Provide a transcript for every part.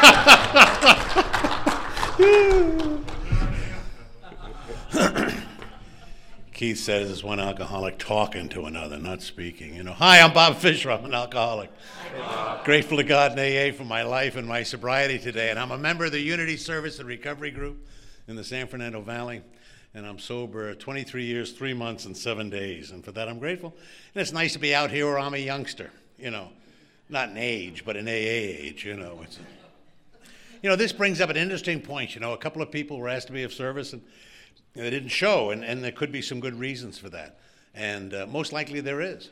Keith says it's one alcoholic talking to another, not speaking. Hi, I'm Bob Fisher. I'm an alcoholic. Grateful to God and AA for my life and my sobriety today. And I'm a member of the Unity Service and Recovery Group in the San Fernando Valley. And I'm sober 23 years, 3 months, and 7 days. And for that, I'm grateful. And it's nice to be out here where I'm a youngster, not in age, but in AA age, This brings up an interesting point. A couple of people were asked to be of service, and they didn't show, and there could be some good reasons for that. And most likely there is,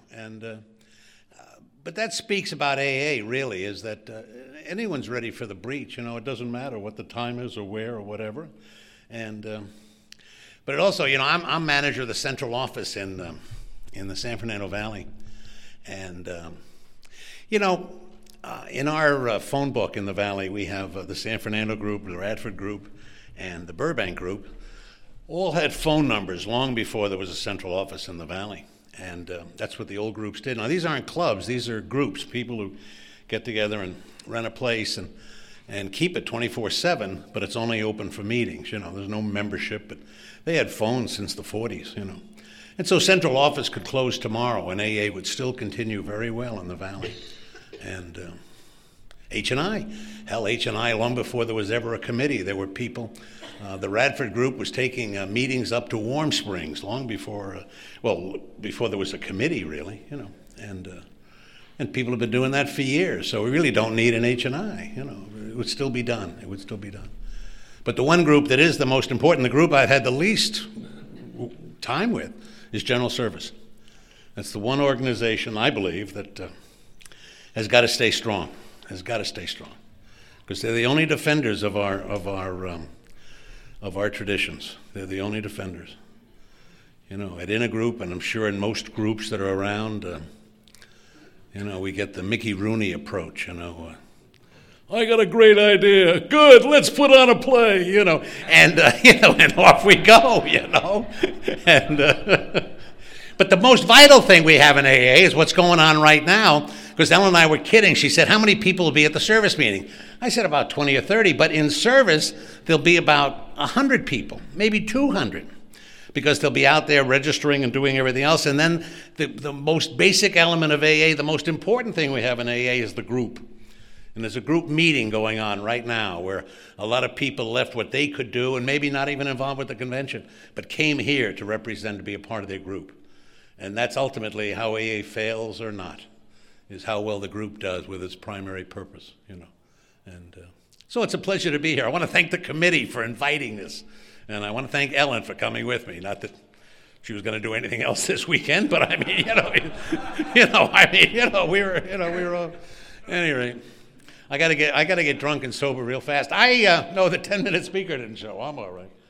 But that speaks about AA, really, is that anyone's ready for the breach. It doesn't matter what the time is or where or whatever. And but it also, I'm manager of the central office in the San Fernando Valley. And, in our phone book in the Valley, we have the San Fernando group, the Radford group, and the Burbank group. All had phone numbers long before there was a central office in the Valley. And that's what the old groups did. Now, these aren't clubs. These are groups, people who get together and rent a place and keep it 24/7, but it's only open for meetings. There's no membership. But they had phones since the 40s, And so central office could close tomorrow, and AA would still continue very well in the Valley. And H&I, H&I, long before there was ever a committee, there were people. The Radford group was taking meetings up to Warm Springs long before, before there was a committee, really, and people have been doing that for years. So we really don't need an H&I, It would still be done. It would still be done. But the one group that is the most important, the group I've had the least time with, is General Service. That's the one organization, I believe, that has got to stay strong. Because they're the only defenders of our traditions. They're the only defenders. At Intergroup, and I'm sure in most groups that are around, we get the Mickey Rooney approach, I got a great idea. Good, let's put on a play, and off we go, And but the most vital thing we have in AA is what's going on right now, because Ellen and I were kidding. She said, how many people will be at the service meeting? I said about 20 or 30, but in service, there'll be about 100 people, maybe 200, because they'll be out there registering and doing everything else. And then the most basic element of AA, the most important thing we have in AA is the group. And there's a group meeting going on right now where a lot of people left what they could do and maybe not even involved with the convention, but came here to represent, to be a part of their group. And that's ultimately how AA fails or not, is how well the group does with its primary purpose, And so it's a pleasure to be here. I want to thank the committee for inviting this. And I want to thank Ellen for coming with me. Not that she was going to do anything else this weekend, but I mean, we were all, anyway. I gotta get drunk and sober real fast. No, the 10-minute speaker didn't show. I'm all right.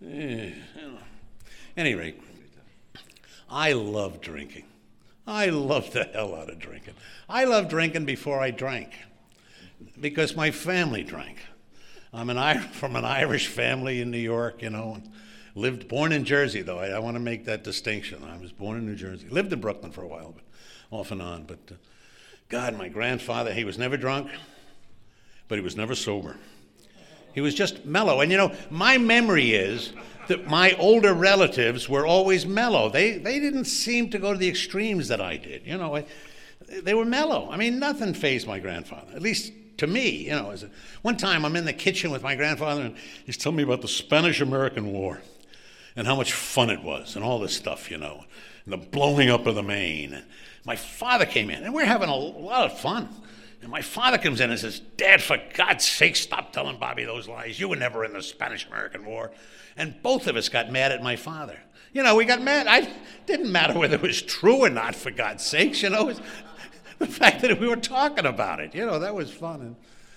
Anyway, I love drinking. I love the hell out of drinking. I love drinking before I drank, because my family drank. I'm from an Irish family in New York, born in Jersey, though. I want to make that distinction. I was born in New Jersey. Lived in Brooklyn for a while, but off and on. But God, my grandfather, he was never drunk, but he was never sober. He was just mellow. And my memory is that my older relatives were always mellow. They didn't seem to go to the extremes that I did. They were mellow. I mean, nothing fazed my grandfather, at least to me. One time I'm in the kitchen with my grandfather, and he's telling me about the Spanish-American War and how much fun it was and all this stuff, and the blowing up of the Maine. And my father came in, and we're having a lot of fun. And my father comes in and says, Dad, for God's sake, stop telling Bobby those lies. You were never in the Spanish-American War. And both of us got mad at my father. We got mad. It didn't matter whether it was true or not, for God's sakes. It was the fact that we were talking about it. That was fun.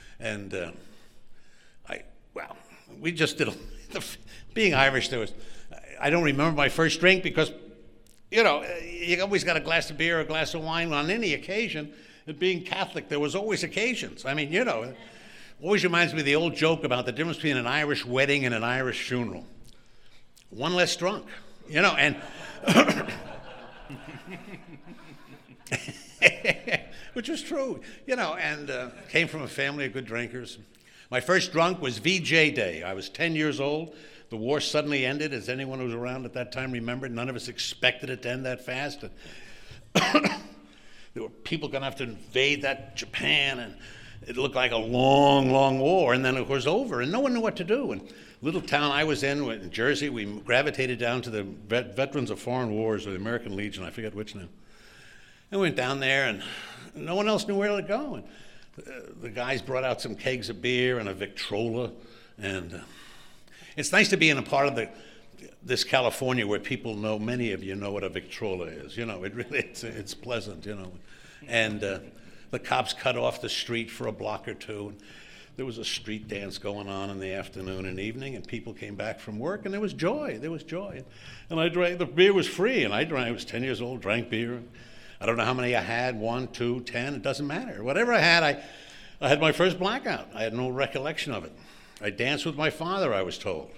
We just did, being Irish, I don't remember my first drink because, you always got a glass of beer or a glass of wine on any occasion. And being Catholic, there was always occasions. I mean, always reminds me of the old joke about the difference between an Irish wedding and an Irish funeral. One less drunk, and which was true, and came from a family of good drinkers. My first drunk was VJ Day. I was 10 years old. The war suddenly ended, as anyone who was around at that time remembered. None of us expected it to end that fast. There were people going to have to invade that Japan, and it looked like a long, long war, and then it was over, and no one knew what to do. And little town I was in Jersey, we gravitated down to the Veterans of Foreign Wars, or the American Legion, I forget which now. And we went down there, and no one else knew where to go. And the guys brought out some kegs of beer and a Victrola, and it's nice to be in a part of this California where people know, many of you know what a Victrola is. It really, it's pleasant, And the cops cut off the street for a block or two. And there was a street dance going on in the afternoon and evening, and people came back from work, and there was joy. And I drank, the beer was free, and I was 10 years old, drank beer. I don't know how many I had, 1, 2, 10, it doesn't matter. Whatever I had, I had my first blackout. I had no recollection of it. I danced with my father, I was told.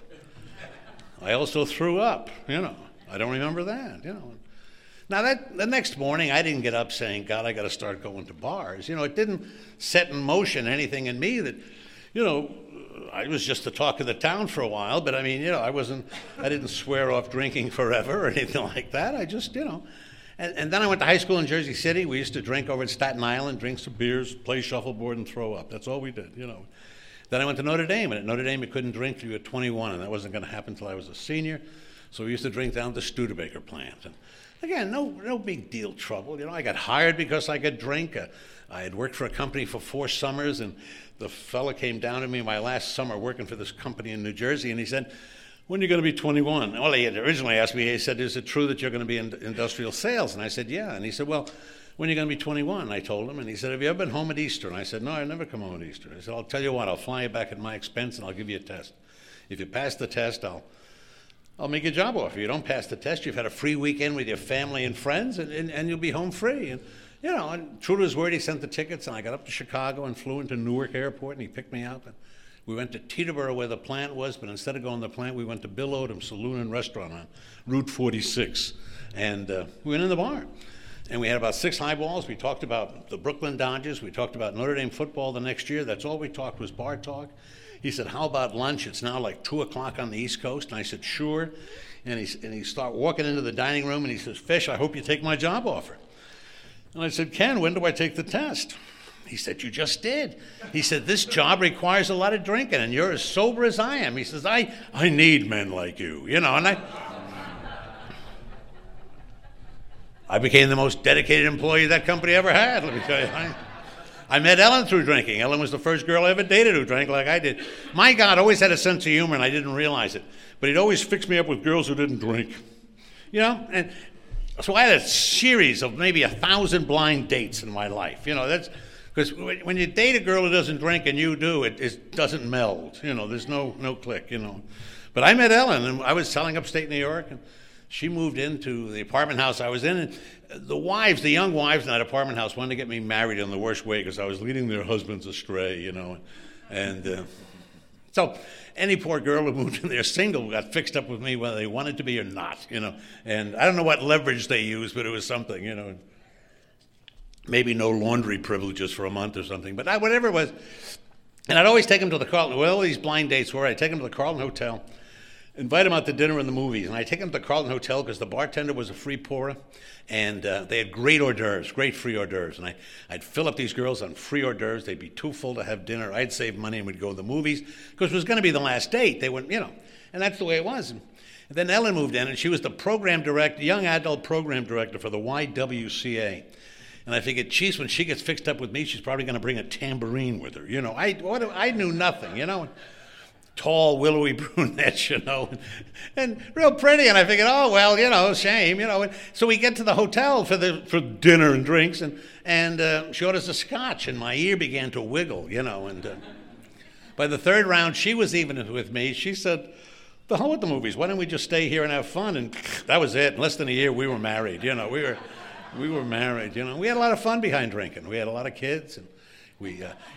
I also threw up, I don't remember that, Now, the next morning, I didn't get up saying, God, I got to start going to bars. It didn't set in motion anything in me that, I was just the talk of the town for a while, but I didn't swear off drinking forever or anything like that. I just, And then I went to high school in Jersey City. We used to drink over at Staten Island, drink some beers, play shuffleboard, and throw up. That's all we did, Then I went to Notre Dame, and at Notre Dame you couldn't drink till you were 21, and that wasn't going to happen until I was a senior. So we used to drink down at the Studebaker plant. And again, no big deal trouble. I got hired because I could drink. I had worked for a company for 4 summers, and the fella came down to me my last summer working for this company in New Jersey, and he said, when are you going to be 21? Well, he had originally asked me, he said, is it true that you're going to be in industrial sales? And I said, yeah. And he said, well, when are you going to be 21? And I told him, and he said, have you ever been home at Easter? And I said, no, I never come home at Easter. I said, I'll tell you what, I'll fly you back at my expense, and I'll give you a test. If you pass the test, I'll make a job offer. If you don't pass the test, you've had a free weekend with your family and friends, and you'll be home free. And, and true to his word, he sent the tickets, and I got up to Chicago and flew into Newark Airport, and he picked me up. And we went to Teterboro where the plant was, but instead of going to the plant, we went to Bill Odom's Saloon and Restaurant on Route 46. And we went in the bar. And we had about 6 highballs. We talked about the Brooklyn Dodgers. We talked about Notre Dame football the next year. That's all we talked was bar talk. He said, how about lunch? It's now like 2 o'clock on the East Coast. And I said, sure. And he started walking into the dining room, and he says, Fish, I hope you take my job offer. And I said, Ken, when do I take the test? He said, you just did. He said, this job requires a lot of drinking, and you're as sober as I am. He says, I need men like you, and I became the most dedicated employee that company ever had, let me tell you. I met Ellen through drinking. Ellen was the first girl I ever dated who drank like I did. My God always had a sense of humor, and I didn't realize it. But he'd always fix me up with girls who didn't drink. And so I had a series of maybe 1,000 blind dates in my life. That's because when you date a girl who doesn't drink and you do, it doesn't meld. There's no click, But I met Ellen, and I was selling upstate New York, and she moved into the apartment house I was in. And the young wives in that apartment house wanted to get me married in the worst way because I was leading their husbands astray, And so any poor girl who moved in there single got fixed up with me whether they wanted to be or not, And I don't know what leverage they used, but it was something, Maybe no laundry privileges for a month or something, but whatever it was. And I'd always take them to the Carlton. Well, these blind dates were, I'd take them to the Carlton Hotel, invite them out to dinner and the movies. And I'd take them to the Carlton Hotel because the bartender was a free pourer, and they had great hors d'oeuvres, great free hors d'oeuvres. And I'd fill up these girls on free hors d'oeuvres. They'd be too full to have dinner. I'd save money and we'd go to the movies because it was going to be the last date. They wouldn't, and that's the way it was. And then Ellen moved in, and she was the program director, young adult program director for the YWCA. And I figured, geez, when she gets fixed up with me, she's probably going to bring a tambourine with her. I knew nothing, Tall, willowy brunette, and real pretty. And I figured, oh, well, shame, So we get to the hotel for dinner and drinks, and she orders a scotch, and my ear began to wiggle, And by the third round, she was even with me. She said, the hell with the movies. Why don't we just stay here and have fun? And that was it. In less than a year, we were married, We were married, We had a lot of fun behind drinking. We had a lot of kids, and we,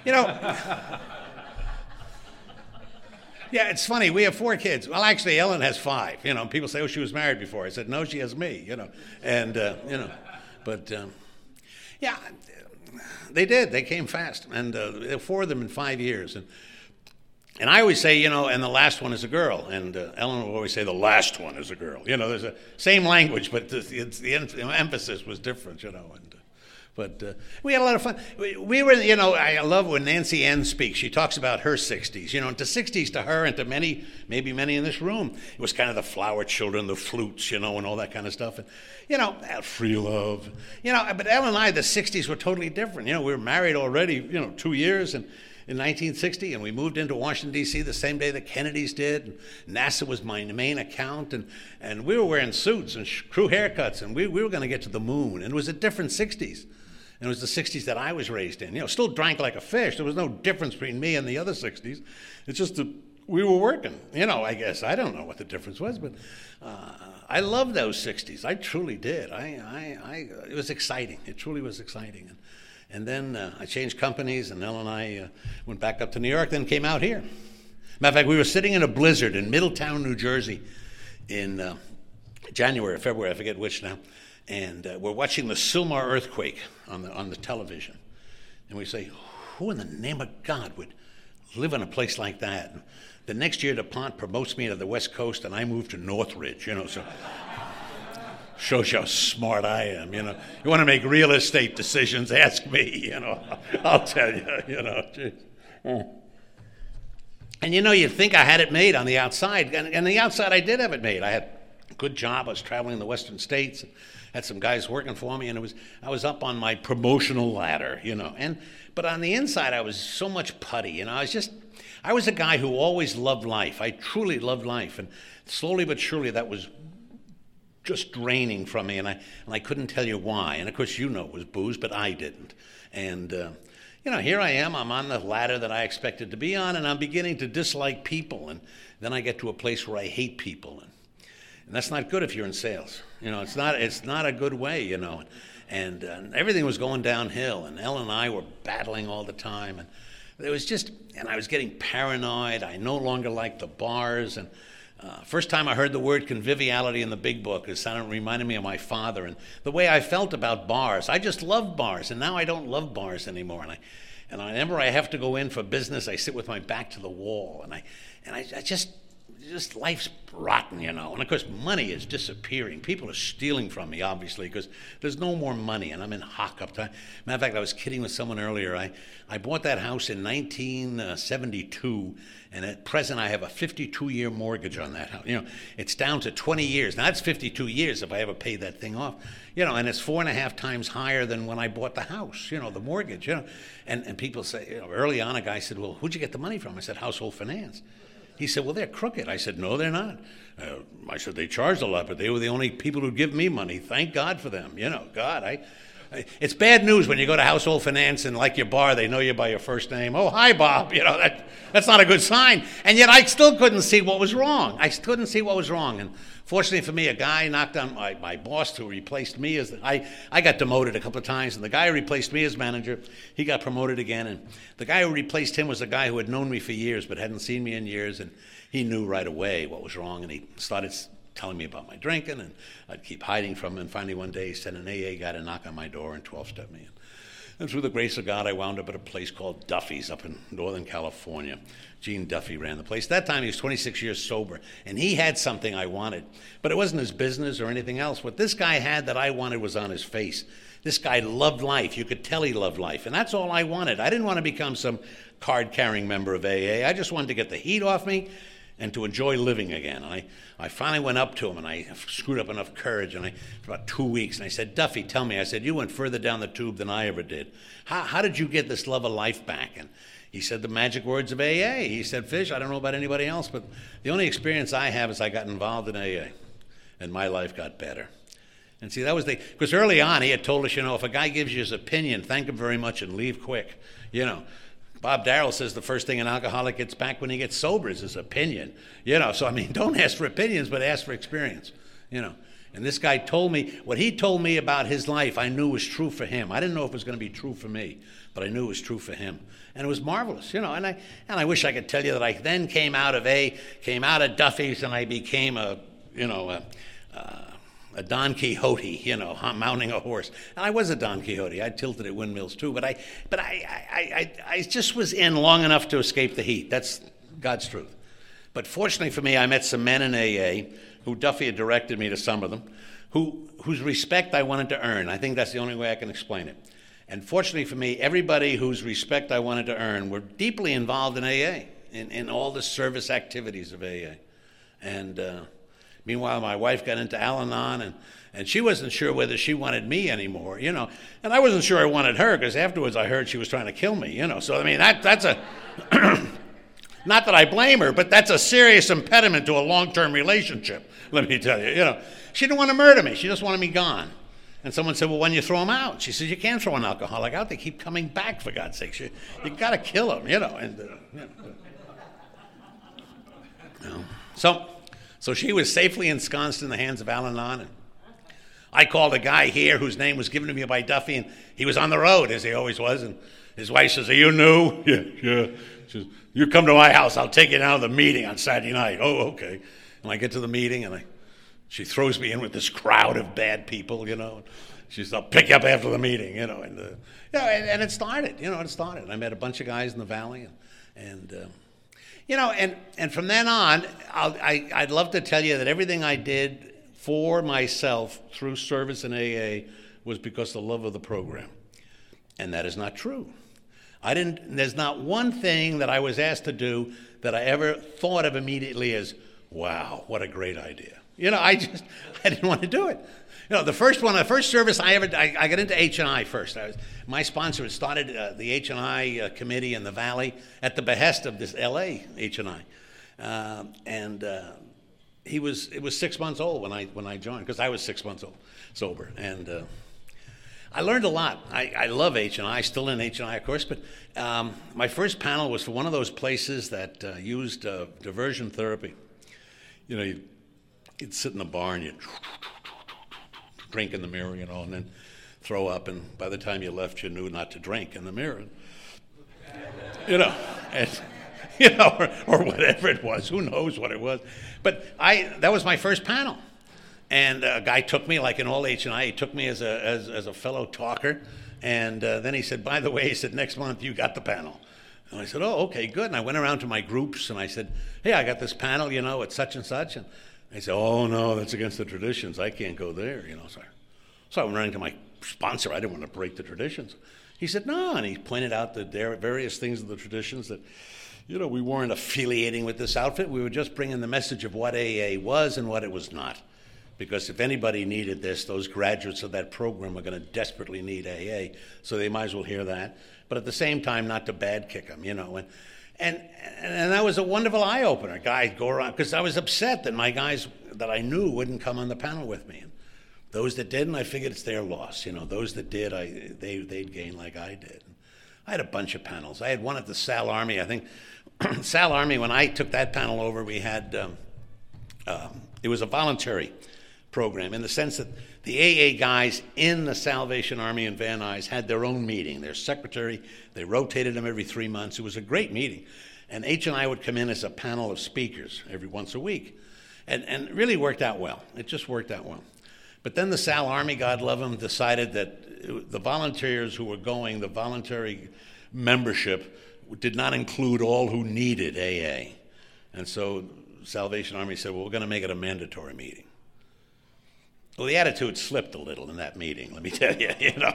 Yeah, it's funny. We have 4 kids. Well, actually, Ellen has 5. People say, oh, she was married before. I said, no, she has me, And, but, yeah, They did. They came fast, and there were 4 of them in 5 years. And I always say, and the last one is a girl. And Ellen will always say, the last one is a girl. There's the same language, but the emphasis was different, But we had a lot of fun. We were, I love when Nancy Ann speaks. She talks about her 60s. To 60s to her and to maybe many in this room, it was kind of the flower children, the flutes, and all that kind of stuff. And, free love. But Ellen and I, the 60s were totally different. We were married already, 2 years in 1960, and we moved into Washington, D.C. the same day the Kennedys did. And NASA was my main account, and we were wearing suits and crew haircuts, and we were going to get to the moon. And it was a different 60s. And it was the 60s that I was raised in. Still drank like a fish. There was no difference between me and the other 60s. It's just that we were working. I guess. I don't know what the difference was, but I loved those 60s. I truly did. It was exciting. It truly was exciting. And then I changed companies, and Elle and I went back up to New York, then came out here. Matter of fact, we were sitting in a blizzard in Middletown, New Jersey in January or February, I forget which now. And we're watching the Sylmar earthquake on the television. And we say, who in the name of God would live in a place like that? And the next year, DuPont promotes me to the West Coast, and I move to Northridge, so shows you how smart I am, You want to make real estate decisions, ask me, I'll tell you, And you'd think I had it made on the outside. And on the outside, I did have it made. I had a good job. I was traveling the western states. Had some guys working for me, and I was up on my promotional ladder, But on the inside, I was so much putty, I was a guy who always loved life. I truly loved life, and slowly but surely that was just draining from me, and I couldn't tell you why. And of course, it was booze, but I didn't. And here I am. I'm on the ladder that I expected to be on, and I'm beginning to dislike people. And then I get to a place where I hate people, and that's not good if you're in sales. It's not a good way. And everything was going downhill, and Elle and I were battling all the time, and it was and I was getting paranoid. I no longer liked the bars, and first time I heard the word conviviality in the big book, it reminded me of my father and the way I felt about bars. I just loved bars, and now I don't love bars anymore. And whenever I have to go in for business, I sit with my back to the wall, and I just life's rotten, And of course, money is disappearing. People are stealing from me, obviously, because there's no more money, and I'm in hock up time. Matter of fact, I was kidding with someone earlier. I bought that house in 1972, and at present I have a 52-year mortgage on that house. It's down to 20 years. Now, that's 52 years if I ever pay that thing off. And it's 4.5 times higher than when I bought the house, the mortgage, And people say, early on, a guy said, well, who'd you get the money from? I said, Household Finance. He said, well, they're crooked. I said, no, they're not. I said, they charged a lot, but they were the only people who give me money. Thank God for them. God, it's bad news when you go to Household Finance and like your bar, they know you by your first name. Oh, hi, Bob. That's not a good sign. And yet I still couldn't see what was wrong. And fortunately for me, a guy knocked on my boss who replaced me I got demoted a couple of times, and the guy who replaced me as manager, he got promoted again. And the guy who replaced him was a guy who had known me for years but hadn't seen me in years, and he knew right away what was wrong, and he started telling me about my drinking, and I'd keep hiding from him. And finally one day he sent an AA guy to knock on my door and 12-step me in. And through the grace of God, I wound up at a place called Duffy's up in Northern California. Gene Duffy ran the place. That time he was 26 years sober, and he had something I wanted. But it wasn't his business or anything else. What this guy had that I wanted was on his face. This guy loved life. You could tell he loved life, and that's all I wanted. I didn't want to become some card-carrying member of AA. I just wanted to get the heat off me and to enjoy living again. And I finally went up to him, and I screwed up enough courage, and for about 2 weeks, and I said, Duffy, tell me. I said, you went further down the tube than I ever did. How did you get this love of life back? And he said the magic words of AA. He said, Fish, I don't know about anybody else, but the only experience I have is I got involved in AA, and my life got better. And see, that was because early on he had told us, if a guy gives you his opinion, thank him very much and leave quick, Bob Darrell says the first thing an alcoholic gets back when he gets sober is his opinion. So don't ask for opinions, but ask for experience. And this guy told me, what he told me about his life, I knew was true for him. I didn't know if it was going to be true for me, but I knew it was true for him. And it was marvelous, and I wish I could tell you that I then came out of Duffy's, and I became a Don Quixote, mounting a horse. And I was a Don Quixote. I tilted at windmills too, but I just was in long enough to escape the heat. That's God's truth. But fortunately for me, I met some men in AA who Duffy had directed me to some of them, whose respect I wanted to earn. I think that's the only way I can explain it. And fortunately for me, everybody whose respect I wanted to earn were deeply involved in AA, in all the service activities of AA. And meanwhile, my wife got into Al-Anon, and she wasn't sure whether she wanted me anymore, And I wasn't sure I wanted her, because afterwards I heard she was trying to kill me, So, I mean, that's a... Not that I blame her, but that's a serious impediment to a long-term relationship, let me tell you. She didn't want to murder me. She just wanted me gone. And someone said, well, when you throw them out? She says, you can't throw an alcoholic out. They keep coming back, for God's sake. You got to kill them, So she was safely ensconced in the hands of Al-Anon. And I called a guy here whose name was given to me by Duffy, and he was on the road, as he always was. And his wife says, are you new? Yeah. She says, you come to my house, I'll take you down to the meeting on Saturday night. Oh, okay. And I get to the meeting, and she throws me in with this crowd of bad people, She says, I'll pick you up after the meeting, and it started, it started. I met a bunch of guys in the Valley, and from then on, I'd love to tell you that everything I did for myself through service in AA was because of the love of the program. And that is not true. There's not one thing that I was asked to do that I ever thought of immediately as, wow, what a great idea. I didn't want to do it. The first service I got into H&I first. My sponsor had started the H&I committee in the Valley at the behest of this LA H&I. It was 6 months old when I joined, because I was 6 months old, sober. And I learned a lot. I love H&I, still in H&I, of course, but my first panel was for one of those places that used diversion therapy. You'd sit in a bar and you'd drink in the mirror, and then throw up, and by the time you left, you knew not to drink in the mirror. Or whatever it was. Who knows what it was? But that was my first panel. And a guy took me, like in all H&I, he took me as a fellow talker. And then he said, by the way, he said, next month you got the panel. And I said, oh, okay, good. And I went around to my groups and I said, hey, I got this panel, at such and such. And they said, oh, no, that's against the traditions. I can't go there, So I went running to my sponsor. I didn't want to break the traditions. He said, no. And he pointed out the various things of the traditions that, we weren't affiliating with this outfit. We were just bringing the message of what AA was and what it was not. Because if anybody needed this, those graduates of that program are going to desperately need AA, so they might as well hear that. But at the same time, not to bad kick them, And that was a wonderful eye-opener. Guys go around, because I was upset that my guys that I knew wouldn't come on the panel with me. And those that didn't, I figured it's their loss. Those that did, they'd gain like I did. I had a bunch of panels. I had one at the Sal Army. I think Sal Army, when I took that panel over, we had, it was a voluntary program in the sense that the AA guys in the Salvation Army in Van Nuys had their own meeting. Their secretary, they rotated them every 3 months. It was a great meeting. And H&I would come in as a panel of speakers every once a week. And it really worked out well. It just worked out well. But then the Sal Army, God love them, decided that the volunteers who were going, the voluntary membership, did not include all who needed AA. And so Salvation Army said, well, we're going to make it a mandatory meeting. Well, the attitude slipped a little in that meeting, let me tell you.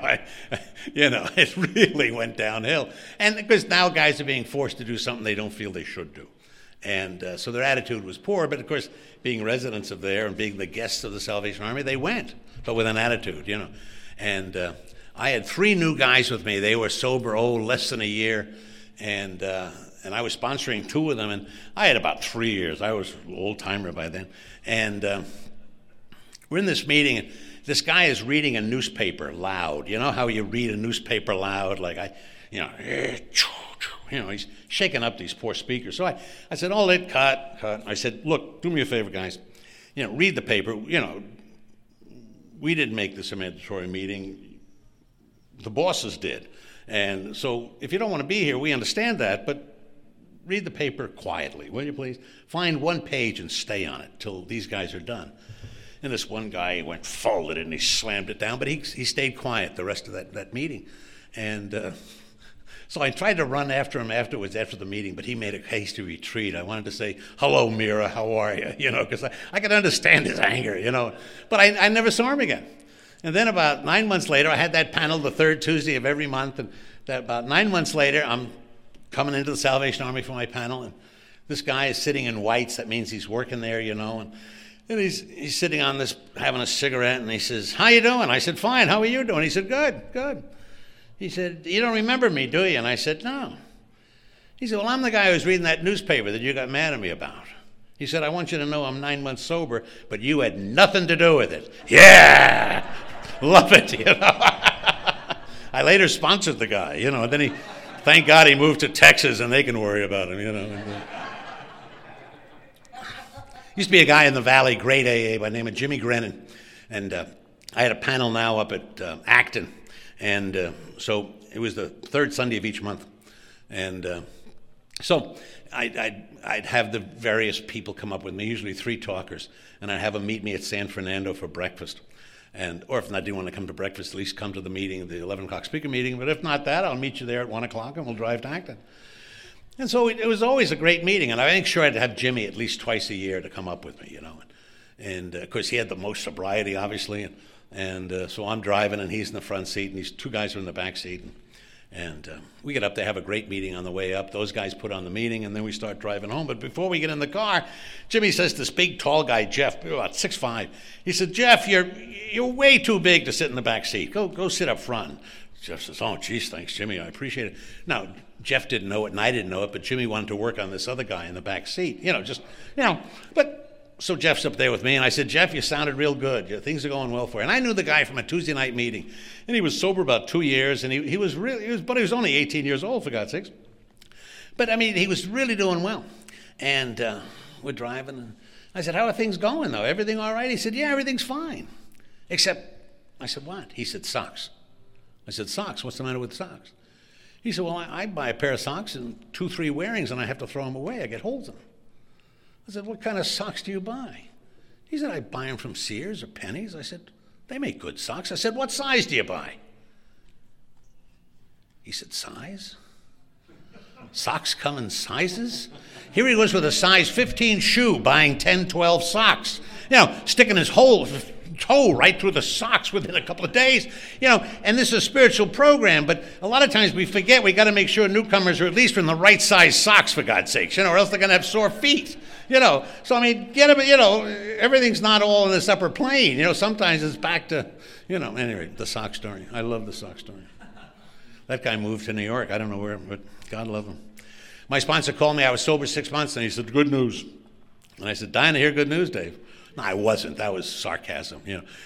It really went downhill. And because now guys are being forced to do something they don't feel they should do. And so their attitude was poor, but of course, being residents of there and being the guests of the Salvation Army, they went, but with an attitude, And I had 3 new guys with me. They were sober, less than a year. And I was sponsoring 2 of them, and I had about 3 years. I was an old-timer by then. And we're in this meeting, and this guy is reading a newspaper loud. You know how you read a newspaper loud? Like he's shaking up these poor speakers. So I said, cut. I said, look, do me a favor, guys. Read the paper. We didn't make this a mandatory meeting. The bosses did. And so if you don't want to be here, we understand that, but read the paper quietly, will you please? Find one page and stay on it till these guys are done. And this one guy went folded and he slammed it down, but he stayed quiet the rest of that meeting. And so I tried to run after him afterwards, after the meeting, but he made a hasty retreat. I wanted to say, hello, Mira, how are you? Because I could understand his anger, But I never saw him again. And then about 9 months later, I had that panel the third Tuesday of every month. And about 9 months later, I'm coming into the Salvation Army for my panel. And this guy is sitting in whites. That means he's working there, And he's sitting on this, having a cigarette. And he says, how you doing? I said, fine. How are you doing? He said, good. He said, you don't remember me, do you? And I said, no. He said, well, I'm the guy who was reading that newspaper that you got mad at me about. He said, I want you to know I'm 9 months sober, but you had nothing to do with it. Yeah! Love it, I later sponsored the guy, and then thank God he moved to Texas and they can worry about him, Used to be a guy in the Valley, great AA, by the name of Jimmy Grennan. And I had a panel now up at Acton. And so it was the third Sunday of each month. And so I'd have the various people come up with me, usually 3 talkers, and I'd have them meet me at San Fernando for breakfast. Or if not, didn't want to come to breakfast, at least come to the meeting, the 11 o'clock speaker meeting. But if not that, I'll meet you there at 1 o'clock and we'll drive to Acton. And so it was always a great meeting. And I make sure I'd have Jimmy at least twice a year to come up with me, And of course, he had the most sobriety, obviously. And so I'm driving and he's in the front seat and these 2 guys are in the back seat. And we get up there, have a great meeting on the way up. Those guys put on the meeting, and then we start driving home. But before we get in the car, Jimmy says to this big, tall guy, Jeff, about 6'5", he said, Jeff, you're way too big to sit in the back seat. Go sit up front. Jeff says, oh, geez, thanks, Jimmy. I appreciate it. Now, Jeff didn't know it, and I didn't know it, but Jimmy wanted to work on this other guy in the back seat. But... So Jeff's up there with me, and I said, Jeff, you sounded real good. Things are going well for you. And I knew the guy from a Tuesday night meeting, and he was sober about 2 years, and he was only 18 years old, for God's sakes. But, he was really doing well. And we're driving, and I said, how are things going, though? Everything all right? He said, yeah, everything's fine. Except, I said, what? He said, socks. I said, socks? What's the matter with socks? He said, well, I buy a pair of socks and 2-3 wearings, and I have to throw them away. I get holes in them. I said, what kind of socks do you buy? He said, I buy them from Sears or Penny's. I said, they make good socks. I said, what size do you buy? He said, size? Socks come in sizes? Here he was with a size 15 shoe buying 10, 12 socks. Sticking his whole toe right through the socks within a couple of days. And this is a spiritual program, but a lot of times we forget we got to make sure newcomers are at least in the right size socks, for God's sakes, or else they're going to have sore feet. So get them, everything's not all in this upper plane. Sometimes it's back to, anyway, the sock story. I love the sock story. That guy moved to New York. I don't know where, but God love him. My sponsor called me. I was sober 6 months, and he said, good news. And I said, dying to hear good news, Dave. No, I wasn't. That was sarcasm,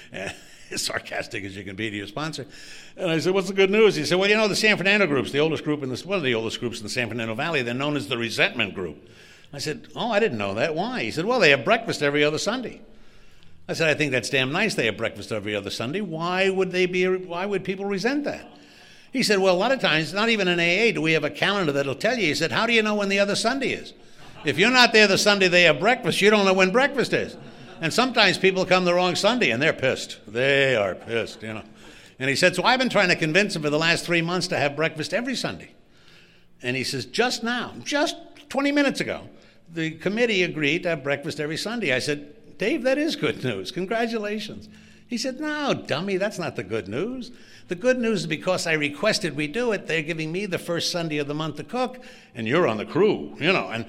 as sarcastic as you can be to your sponsor. And I said, what's the good news? He said, well, the San Fernando group's the oldest group one of the oldest groups in the San Fernando Valley. They're known as the Resentment Group. I said, oh, I didn't know that. Why? He said, well, they have breakfast every other Sunday. I said, I think that's damn nice they have breakfast every other Sunday. Why would people resent that? He said, well, a lot of times, not even in AA do we have a calendar that'll tell you. He said, how do you know when the other Sunday is? If you're not there the Sunday they have breakfast, you don't know when breakfast is. And sometimes people come the wrong Sunday, and they're pissed. They are pissed, And he said, so I've been trying to convince them for the last 3 months to have breakfast every Sunday. And he says, just 20 minutes ago, the committee agreed to have breakfast every Sunday. I said, Dave, that is good news. Congratulations. He said, no, dummy, that's not the good news. The good news is because I requested we do it, they're giving me the first Sunday of the month to cook, and you're on the crew, And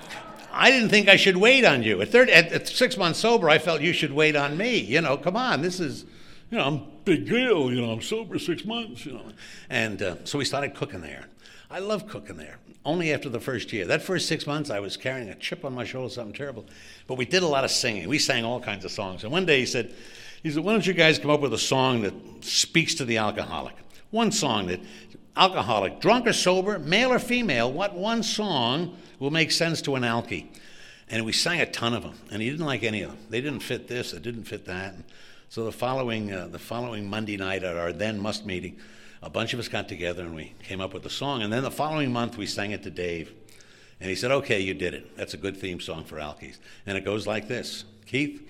I didn't think I should wait on you. At 6 months sober, I felt you should wait on me. Come on, this is, I'm a big deal. I'm sober 6 months, And so we started cooking there. I love cooking there, only after the first year. That first 6 months, I was carrying a chip on my shoulder, something terrible. But we did a lot of singing. We sang all kinds of songs. And one day he said, why don't you guys come up with a song that speaks to the alcoholic? One song that, alcoholic, drunk or sober, male or female, what one song will make sense to an alkie? And we sang a ton of them, and he didn't like any of them. They didn't fit this, they didn't fit that. And so the following Monday night at our then must meeting, a bunch of us got together and we came up with a song. And then the following month we sang it to Dave. And he said, okay, you did it. That's a good theme song for Alkies. And it goes like this. Keith?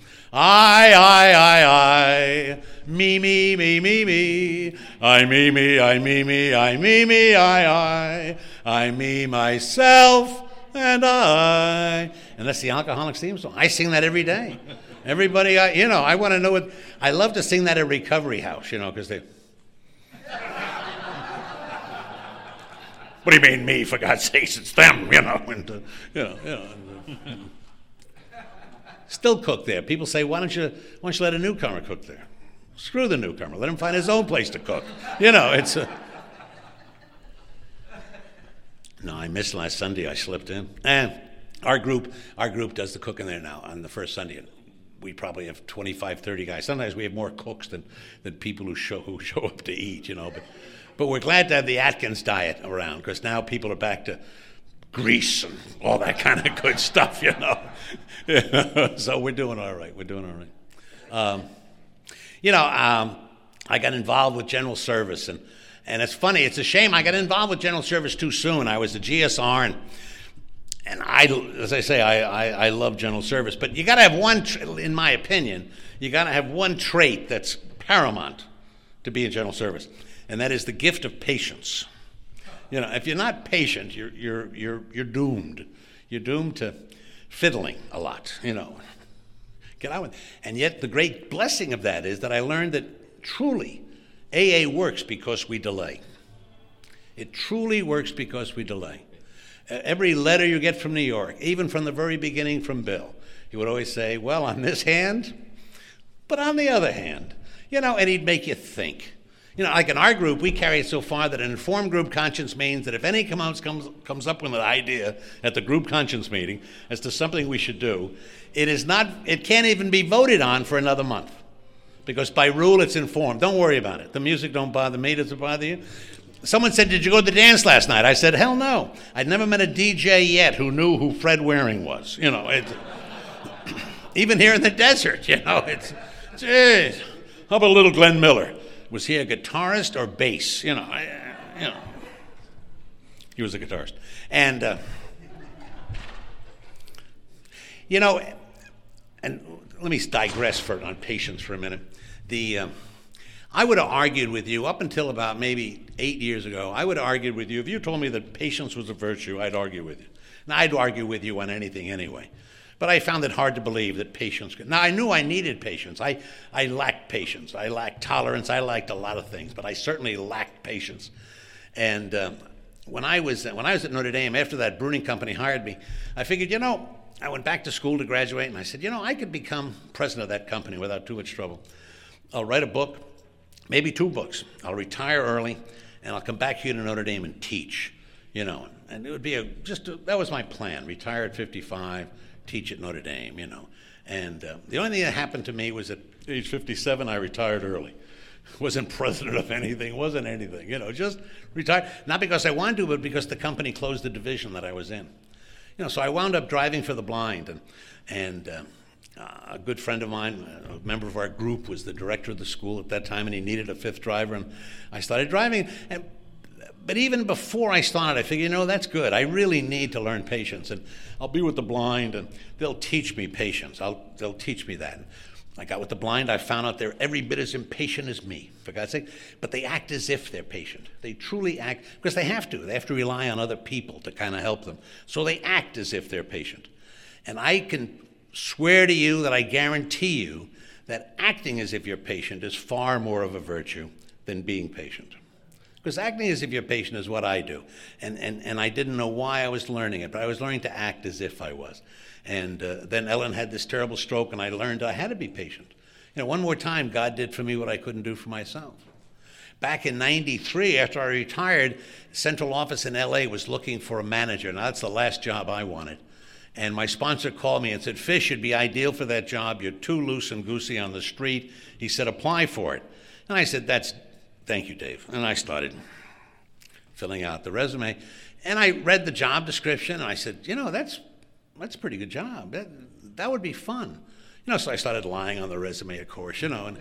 I, me, me, me, me, me. I, me, me, I, me, me, I, me, me, I, me, myself, and I. And that's the Alcoholics theme song. I sing that every day. Everybody, I want to know what, I love to sing that at Recovery House, because they, what do you mean me, for God's sakes, it's them, Still cook there. People say, why don't you let a newcomer cook there? Screw the newcomer. Let him find his own place to cook. It's a... No, I missed last Sunday. I slipped in. And our group does the cooking there now on the first Sunday. And we probably have 25, 30 guys. Sometimes we have more cooks than people who show up to eat, But we're glad to have the Atkins diet around, because now people are back to grease and all that kind of good stuff, So we're doing all right. I got involved with General Service, and it's funny. It's a shame I got involved with General Service too soon. I was a GSR, and as I say, I love General Service. But you got to have one, in my opinion, you got to have one trait that's paramount to be in General Service, and that is the gift of patience. If you're not patient, you're doomed. You're doomed to fiddling a lot. Get on with it. And yet the great blessing of that is that I learned that truly AA works because we delay. It truly works because we delay. Every letter you get from New York, even from the very beginning from Bill, he would always say, well, on this hand, but on the other hand, and he'd make you think. Like in our group, we carry it so far that an informed group conscience means that if any comes up with an idea at the group conscience meeting as to something we should do, it can't even be voted on for another month. Because by rule, it's informed. Don't worry about it. The music don't bother me. Does it bother you? Someone said, did you go to the dance last night? I said, hell no. I'd never met a DJ yet who knew who Fred Waring was. Even here in the desert, geez. How about little Glenn Miller? Was he a guitarist or bass? He was a guitarist. And, and let me digress on patience for a minute. I would have argued with you up until about maybe 8 years ago. I would have argued with you. If you told me that patience was a virtue, I'd argue with you. Now, I'd argue with you on anything anyway. But I found it hard to believe that patience could. Now, I knew I needed patience. I lacked patience. I lacked tolerance. I lacked a lot of things, but I certainly lacked patience. And when I was at Notre Dame, after that Bruning Company hired me, I figured, I went back to school to graduate, and I said, I could become president of that company without too much trouble. I'll write a book, maybe 2 books. I'll retire early, and I'll come back here to Notre Dame and teach, And it would be that was my plan, retire at 55, teach at Notre Dame, And the only thing that happened to me was at age 57, I retired early. Wasn't president of anything, wasn't anything, just retired. Not because I wanted to, but because the company closed the division that I was in. So I wound up driving for the blind, and a good friend of mine, a member of our group, was the director of the school at that time, and he needed a 5th driver, and I started driving. But even before I started, I figured, that's good. I really need to learn patience, and I'll be with the blind, and they'll teach me patience. They'll teach me that. I got with the blind. I found out they're every bit as impatient as me, for God's sake. But they act as if they're patient. They truly act, because they have to. They have to rely on other people to kind of help them. So they act as if they're patient. And I can swear to you that I guarantee you that acting as if you're patient is far more of a virtue than being patient. Because acting as if you're patient is what I do. And I didn't know why I was learning it, but I was learning to act as if I was. And then Ellen had this terrible stroke, and I learned I had to be patient. One more time, God did for me what I couldn't do for myself. Back in 93, after I retired, central office in LA was looking for a manager. Now, that's the last job I wanted. And my sponsor called me and said, Fish, you'd be ideal for that job. You're too loose and goosey on the street. He said, apply for it. And I said, thank you, Dave. And I started filling out the resume. And I read the job description, and I said, that's a pretty good job. That would be fun. So I started lying on the resume, of course, and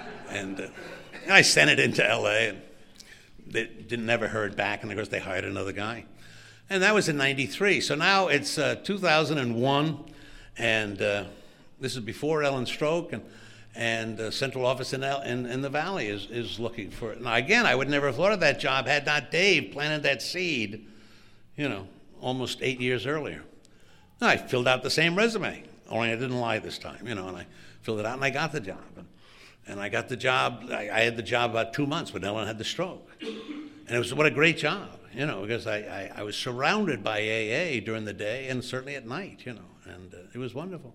I sent it into L.A., and they never heard back, and of course they hired another guy. And that was in 93. So now it's 2001, and this is before Ellen's stroke, and central office in the Valley is looking for it. Now, again, I would never have thought of that job had not Dave planted that seed, almost 8 years earlier. Now, I filled out the same resume, only I didn't lie this time, and I filled it out, and I got the job. And I got the job, I had the job about 2 months when Ellen had the stroke. And it was, what a great job, because I was surrounded by AA during the day and certainly at night, and it was wonderful.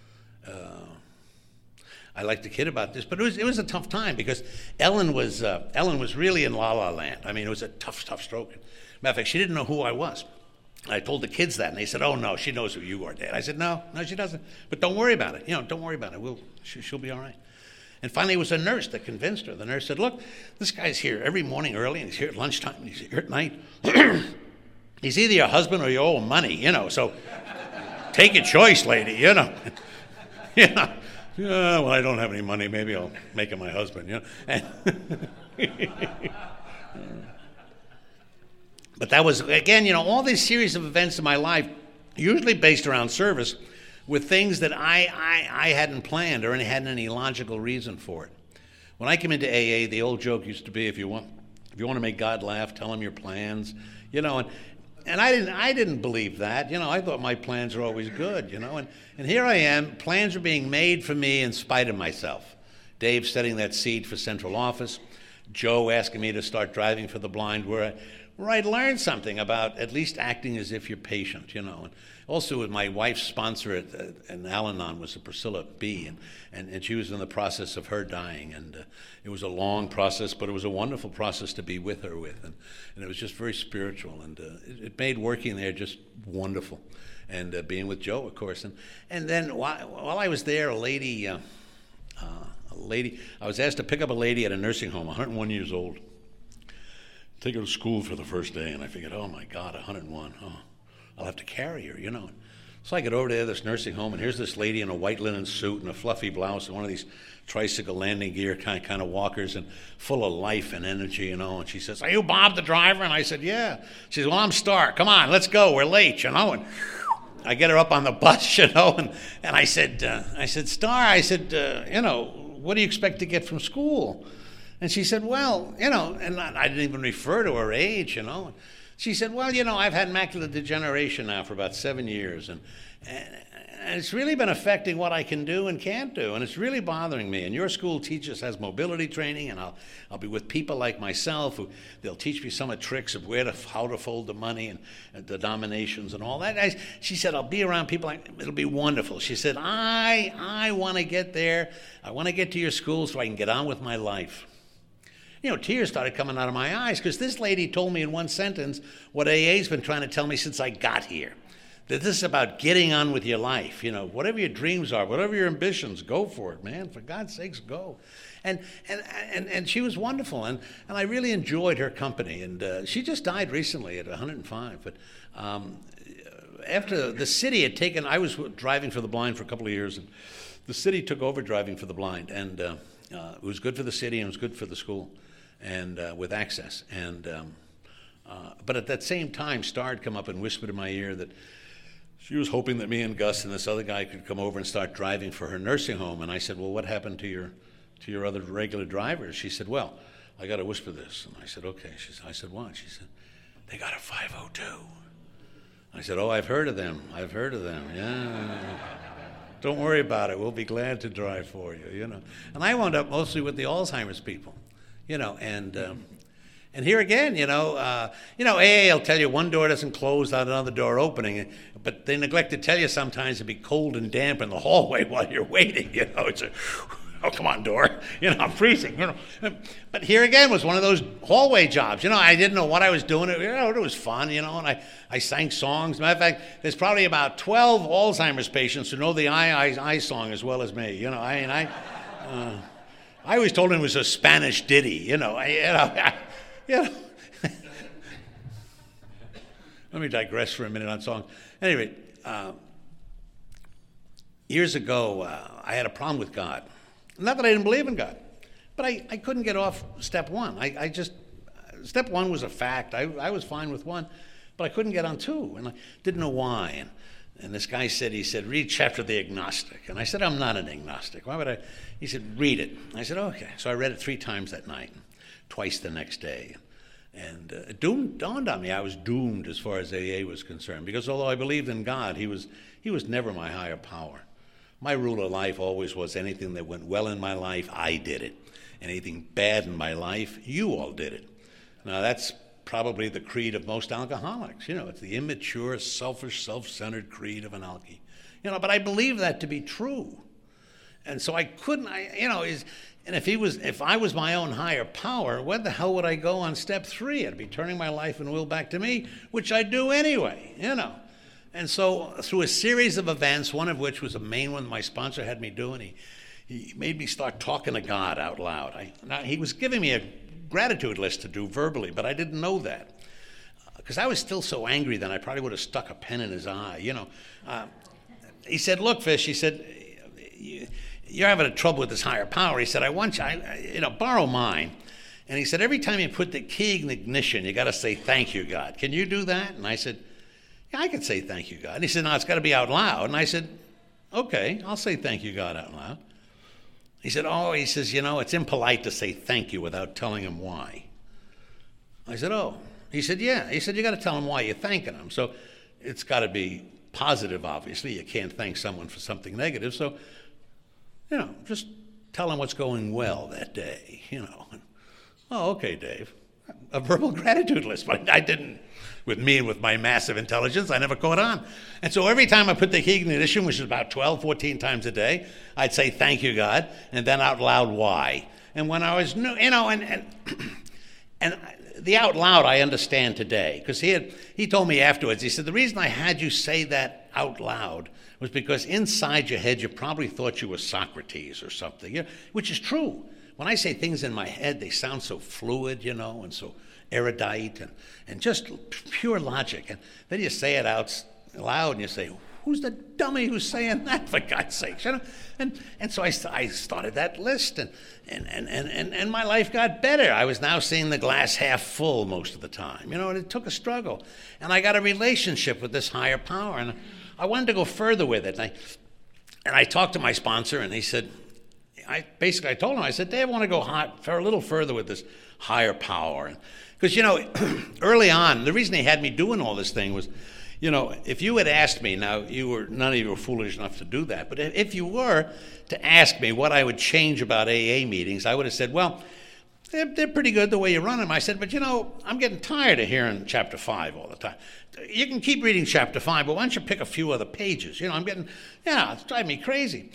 I like to kid about this, but it was a tough time because Ellen was really in la-la land. I mean, it was a tough stroke. Matter of fact, she didn't know who I was. I told the kids that, and they said, "Oh no, she knows who you are, Dad." I said, "No, she doesn't. But don't worry about it. Don't worry about it. She'll be all right." And finally, it was a nurse that convinced her. The nurse said, "Look, this guy's here every morning early, and he's here at lunchtime, and he's here at night. He's either your husband or you owe him money, so take your choice, lady, Yeah, well, I don't have any money. Maybe I'll make him my husband, And but that was, again, all these series of events in my life, usually based around service, with things that I hadn't planned or hadn't any logical reason for it. When I came into AA, the old joke used to be, if you want to make God laugh, tell him your plans, and I didn't believe that. I thought my plans were always good, and here I am, plans are being made for me in spite of myself. Dave setting that seed for central office, Joe asking me to start driving for the blind, where I'd learned something about at least acting as if you're patient, And also, with my wife's sponsor at Al-Anon was Priscilla B., and she was in the process of her dying, and it was a long process, but it was a wonderful process to be with her with, and it was just very spiritual, and it made working there just wonderful, and being with Joe, of course, and then while I was there, a lady, I was asked to pick up a lady at a nursing home, 101 years old. Take her to school for the first day, and I figured, oh my God, 101, I'll have to carry her, So I get over there, this nursing home, and here's this lady in a white linen suit and a fluffy blouse and one of these tricycle landing gear kind of walkers, and full of life and energy, and she says, "Are you Bob the driver?" And I said, "Yeah." She says, "Well, I'm Star. Come on, let's go. We're late, and I get her up on the bus, and I said, "Star," I said, "what do you expect to get from school?" And she said, "Well, and I didn't even refer to her age, She said, "Well, I've had macular degeneration now for about 7 years, and it's really been affecting what I can do and can't do, and it's really bothering me. And your school teaches has mobility training, and I'll be with people like myself who they'll teach me some of the tricks of how to fold the money and the denominations and all that." She said, "I'll be around people it'll be wonderful." She said, "I want to get there. I want to get to your school so I can get on with my life." Tears started coming out of my eyes because this lady told me in one sentence what AA's been trying to tell me since I got here. That this is about getting on with your life. Whatever your dreams are, whatever your ambitions, go for it, man. For God's sakes, go. And she was wonderful, and I really enjoyed her company. And she just died recently at 105. But after the city had taken, I was driving for the blind for a couple of years, and the city took over driving for the blind, and it was good for the city and it was good for the school. And with access, but at that same time, Star had come up and whispered in my ear that she was hoping that me and Gus and this other guy could come over and start driving for her nursing home. And I said, "Well, what happened to your other regular drivers?" She said, "Well, I got to whisper this." And I said, "Okay." I said, "What?" She said, "They got a 502." I said, "Oh, I've heard of them. Yeah. Don't worry about it. We'll be glad to drive for you, And I wound up mostly with the Alzheimer's people. And here again, AA will tell you one door doesn't close without another door opening, but they neglect to tell you sometimes it'd be cold and damp in the hallway while you're waiting. It's oh, come on, door. I'm freezing. But here again was one of those hallway jobs. I didn't know what I was doing. It was fun. And I sang songs. Matter of fact, there's probably about 12 Alzheimer's patients who know the I song as well as me. I always told him it was a Spanish ditty, Let me digress for a minute on songs. Anyway, years ago, I had a problem with God. Not that I didn't believe in God, but I couldn't get off step one. Step one was a fact. I was fine with one. but I couldn't get on 2, and I didn't know why. And this guy said, read chapter The Agnostic. And I said, I'm not an agnostic. Why would I? He said, read it. I said, okay. So I read it 3 times that night, twice the next day. And it dawned on me I was doomed as far as AA was concerned, because although I believed in God, he was never my higher power. My rule of life always was anything that went well in my life, I did it. Anything bad in my life, you all did it. Now that's probably the creed of most alcoholics. It's the immature, selfish, self-centered creed of an alkie. But I believe that to be true. And so I couldn't, and if I was my own higher power, where the hell would I go on step 3? I'd be turning my life and will back to me, which I do anyway, And so through a series of events, one of which was a main one my sponsor had me do, and he made me start talking to God out loud. He was giving me a gratitude list to do verbally, but I didn't know that. Because I was still so angry then, I probably would have stuck a pen in his eye, He said, look, Fish, he said, you're having trouble with this higher power. He said, I want you, borrow mine. And he said, every time you put the key in ignition, you got to say, thank you, God. Can you do that? And I said, yeah, I can say thank you, God. And he said, no, it's got to be out loud. And I said, okay, I'll say thank you, God, out loud. He said, it's impolite to say thank you without telling him why. I said, oh. He said, yeah. He said, you got to tell him why you're thanking him. So it's got to be positive, obviously. You can't thank someone for something negative. So, just tell him what's going well that day, Oh, okay, Dave. A verbal gratitude list, but I didn't, with my massive intelligence, I never caught on. And so every time I put the key in ignition, which is about 12, 14 times a day, I'd say, thank you, God, and then out loud, why? And when I was new, and the out loud I understand today, because he told me afterwards, he said, the reason I had you say that out loud was because inside your head you probably thought you were Socrates or something, which is true. When I say things in my head, they sound so fluid, and so erudite and just pure logic. And then you say it out loud and you say, who's the dummy who's saying that, for God's sake? And so I started that list, and my life got better. I was now seeing the glass half full most of the time, and it took a struggle. And I got a relationship with this higher power, and I wanted to go further with it. And I talked to my sponsor, and he said, I told him, I said, Dave, I want to go a little further with this higher power. Because, early on, the reason he had me doing all this thing was, if you had asked me, now none of you were foolish enough to do that, but if you were to ask me what I would change about AA meetings, I would have said, well, they're pretty good the way you run them. I said, but I'm getting tired of hearing chapter 5 all the time. You can keep reading chapter 5, but why don't you pick a few other pages? It's driving me crazy.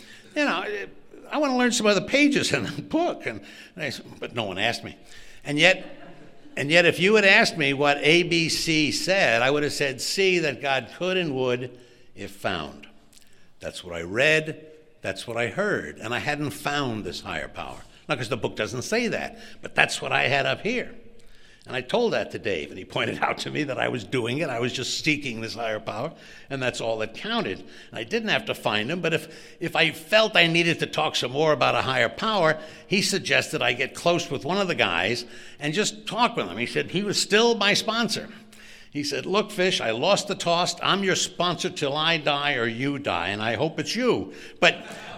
I want to learn some other pages in the book. And I said, but no one asked me. And yet, if you had asked me what ABC said, I would have said, see that God could and would if found. That's what I read. That's what I heard. And I hadn't found this higher power. Not because the book doesn't say that, but that's what I had up here. And I told that to Dave, and he pointed out to me that I was doing it. I was just seeking this higher power, and that's all that counted. And I didn't have to find him, but if I felt I needed to talk some more about a higher power, he suggested I get close with one of the guys and just talk with him. He said he was still my sponsor. He said, look, Fish, I lost the toss. I'm your sponsor till I die or you die, and I hope it's you. But,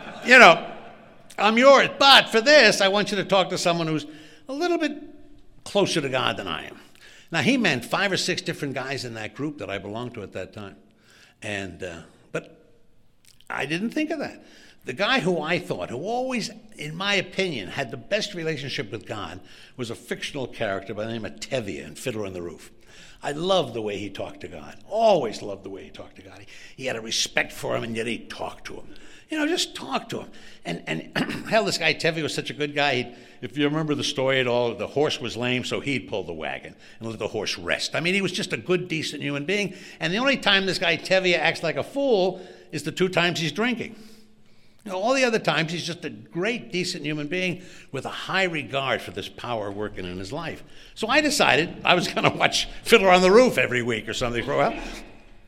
I'm yours. But for this, I want you to talk to someone who's a little bit closer to God than I am. Now, he meant 5 or 6 different guys in that group that I belonged to at that time. But I didn't think of that. The guy who always, in my opinion, had the best relationship with God was a fictional character by the name of Tevye in Fiddler on the Roof. I loved the way he talked to God. Always loved the way he talked to God. He had a respect for him, and yet he talked to him. Just talk to him. And hell, this guy Tevye was such a good guy. If you remember the story at all, the horse was lame, so he'd pull the wagon and let the horse rest. I mean, he was just a good, decent human being. And the only time this guy Tevye acts like a fool is the 2 times he's drinking. All the other times, he's just a great, decent human being with a high regard for this power working in his life. So I decided I was going to watch Fiddler on the Roof every week or something for a while.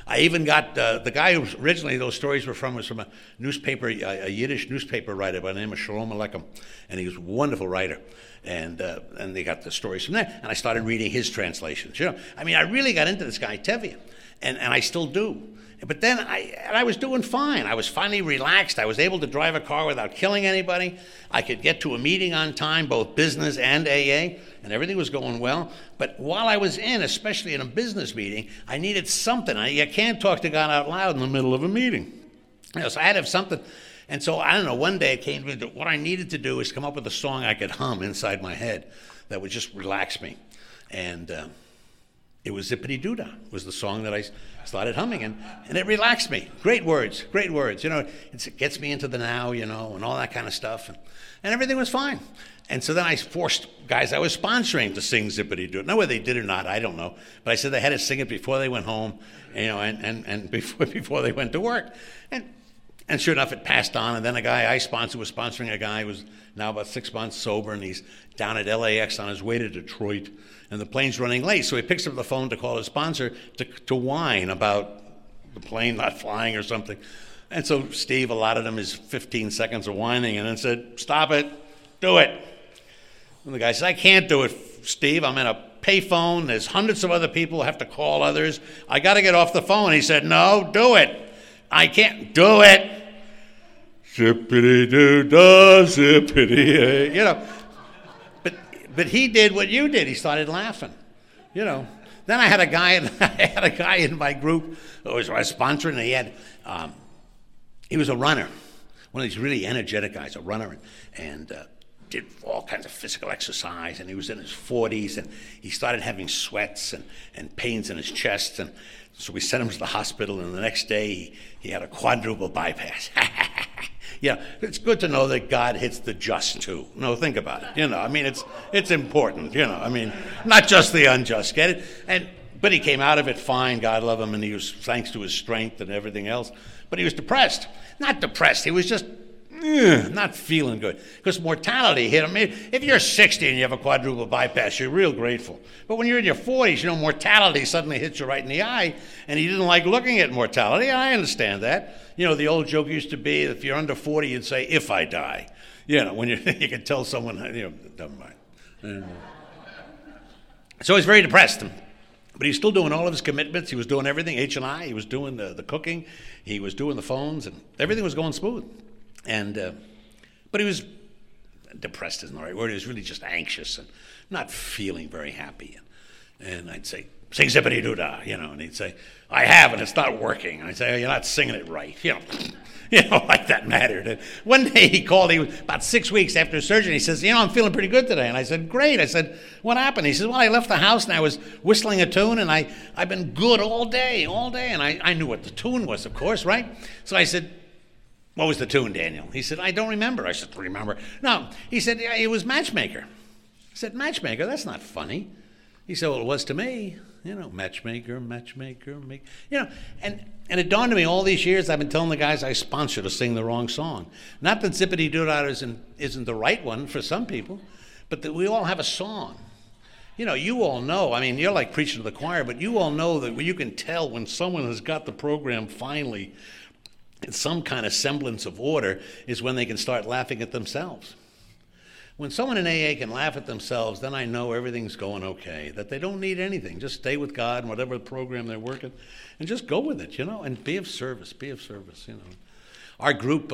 I even got the guy who originally those stories were from was from a newspaper, a Yiddish newspaper writer by the name of Shalom Aleichem, and he was a wonderful writer. And they got the stories from there, and I started reading his translations. I mean, I really got into this guy Tevye, and I still do. But then I was doing fine. I was finally relaxed. I was able to drive a car without killing anybody. I could get to a meeting on time, both business and AA, and everything was going well. But while I was especially in a business meeting, I needed something. You can't talk to God out loud in the middle of a meeting. So I had to have something. And so, I don't know, one day it came to me that what I needed to do is come up with a song I could hum inside my head that would just relax me. And it was Zippity Doo Dah was the song that I started humming, and it relaxed me. Great words. It gets me into the now, and all that kind of stuff. And everything was fine. And so then I forced guys I was sponsoring to sing Zippity Doo Dah. Now, whether they did or not, I don't know. But I said they had to sing it before they went home, and before they went to work. And sure enough, it passed on. And then a guy I sponsored was sponsoring a guy who was now about 6 months sober, and he's down at LAX on his way to Detroit. And the plane's running late, so he picks up the phone to call his sponsor to whine about the plane not flying or something. And so Steve allotted him his 15 seconds of whining and then said, "Stop it, do it." And the guy said, "I can't do it, Steve. I'm in a payphone. There's hundreds of other people who have to call others. I got to get off the phone." He said, "No, do it. I can't do it." Zippity-doo-dah, zippity, But he did what you did. He started laughing, Then I had a guy in my group who was sponsoring, and he was a runner, one of these really energetic guys, a runner, and did all kinds of physical exercise, and he was in his 40s, and he started having sweats and pains in his chest, and so we sent him to the hospital, and the next day he had a quadruple bypass. Yeah, it's good to know that God hits the just too. No, think about it. I mean, it's important. I mean, not just the unjust. Get it? But he came out of it fine. God love him, and he was thanks to his strength and everything else. But he was depressed. Not depressed. He was just not feeling good because mortality hit him. If you're 60 and you have a quadruple bypass, you're real grateful. But when you're in your 40s, mortality suddenly hits you right in the eye, and he didn't like looking at mortality. I understand that. The old joke used to be if you're under 40, you'd say, "If I die." When you can tell someone, never mind. So he's very depressed. But he's still doing all of his commitments. He was doing everything, H&I. He was doing the cooking. He was doing the phones, and everything was going smooth. But he was depressed isn't the right word. He was really just anxious and not feeling very happy. And I'd say, "Sing Zippity Doo Dah," and he'd say, "I have, and it's not working." And I'd say, "Oh, you're not singing it right," like that mattered. And one day he called, he was about 6 weeks after surgery. He says, "I'm feeling pretty good today." And I said, "Great." I said, "What happened?" He said, "Well, I left the house and I was whistling a tune, and I've been good all day. And I knew what the tune was, of course, right? So I said, "What was the tune, Daniel?" He said, "I don't remember." I said, "Remember?" No. He said, "Yeah, it was Matchmaker." I said, "Matchmaker? That's not funny." He said, "Well, it was to me. Matchmaker, make." And it dawned on me all these years I've been telling the guys I sponsor to sing the wrong song. Not that Zippity Doo Dah isn't the right one for some people, but that we all have a song. You all know, I mean, you're like preaching to the choir, but you all know that you can tell when someone has got the program finally in some kind of semblance of order is when they can start laughing at themselves. When someone in AA can laugh at themselves, then I know everything's going okay, that they don't need anything. Just stay with God and whatever program they're working, and just go with it, and be of service, Our group,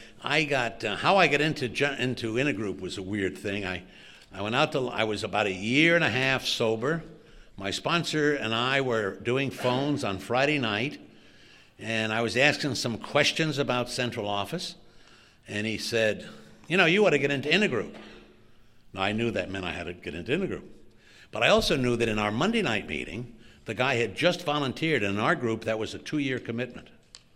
how I got into Intergroup was a weird thing. I was about a year and a half sober. My sponsor and I were doing phones on Friday night, and I was asking some questions about central office, and he said, "You ought to get into Intergroup." Now, I knew that meant I had to get into Intergroup. But I also knew that in our Monday night meeting, the guy had just volunteered, and in our group, that was a 2-year commitment.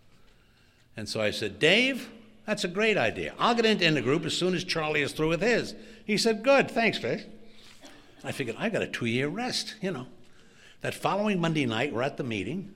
And so I said, "Dave, that's a great idea. I'll get into Intergroup as soon as Charlie is through with his." He said, "Good, thanks, Chris." I figured, I got a 2-year rest, That following Monday night, we're at the meeting.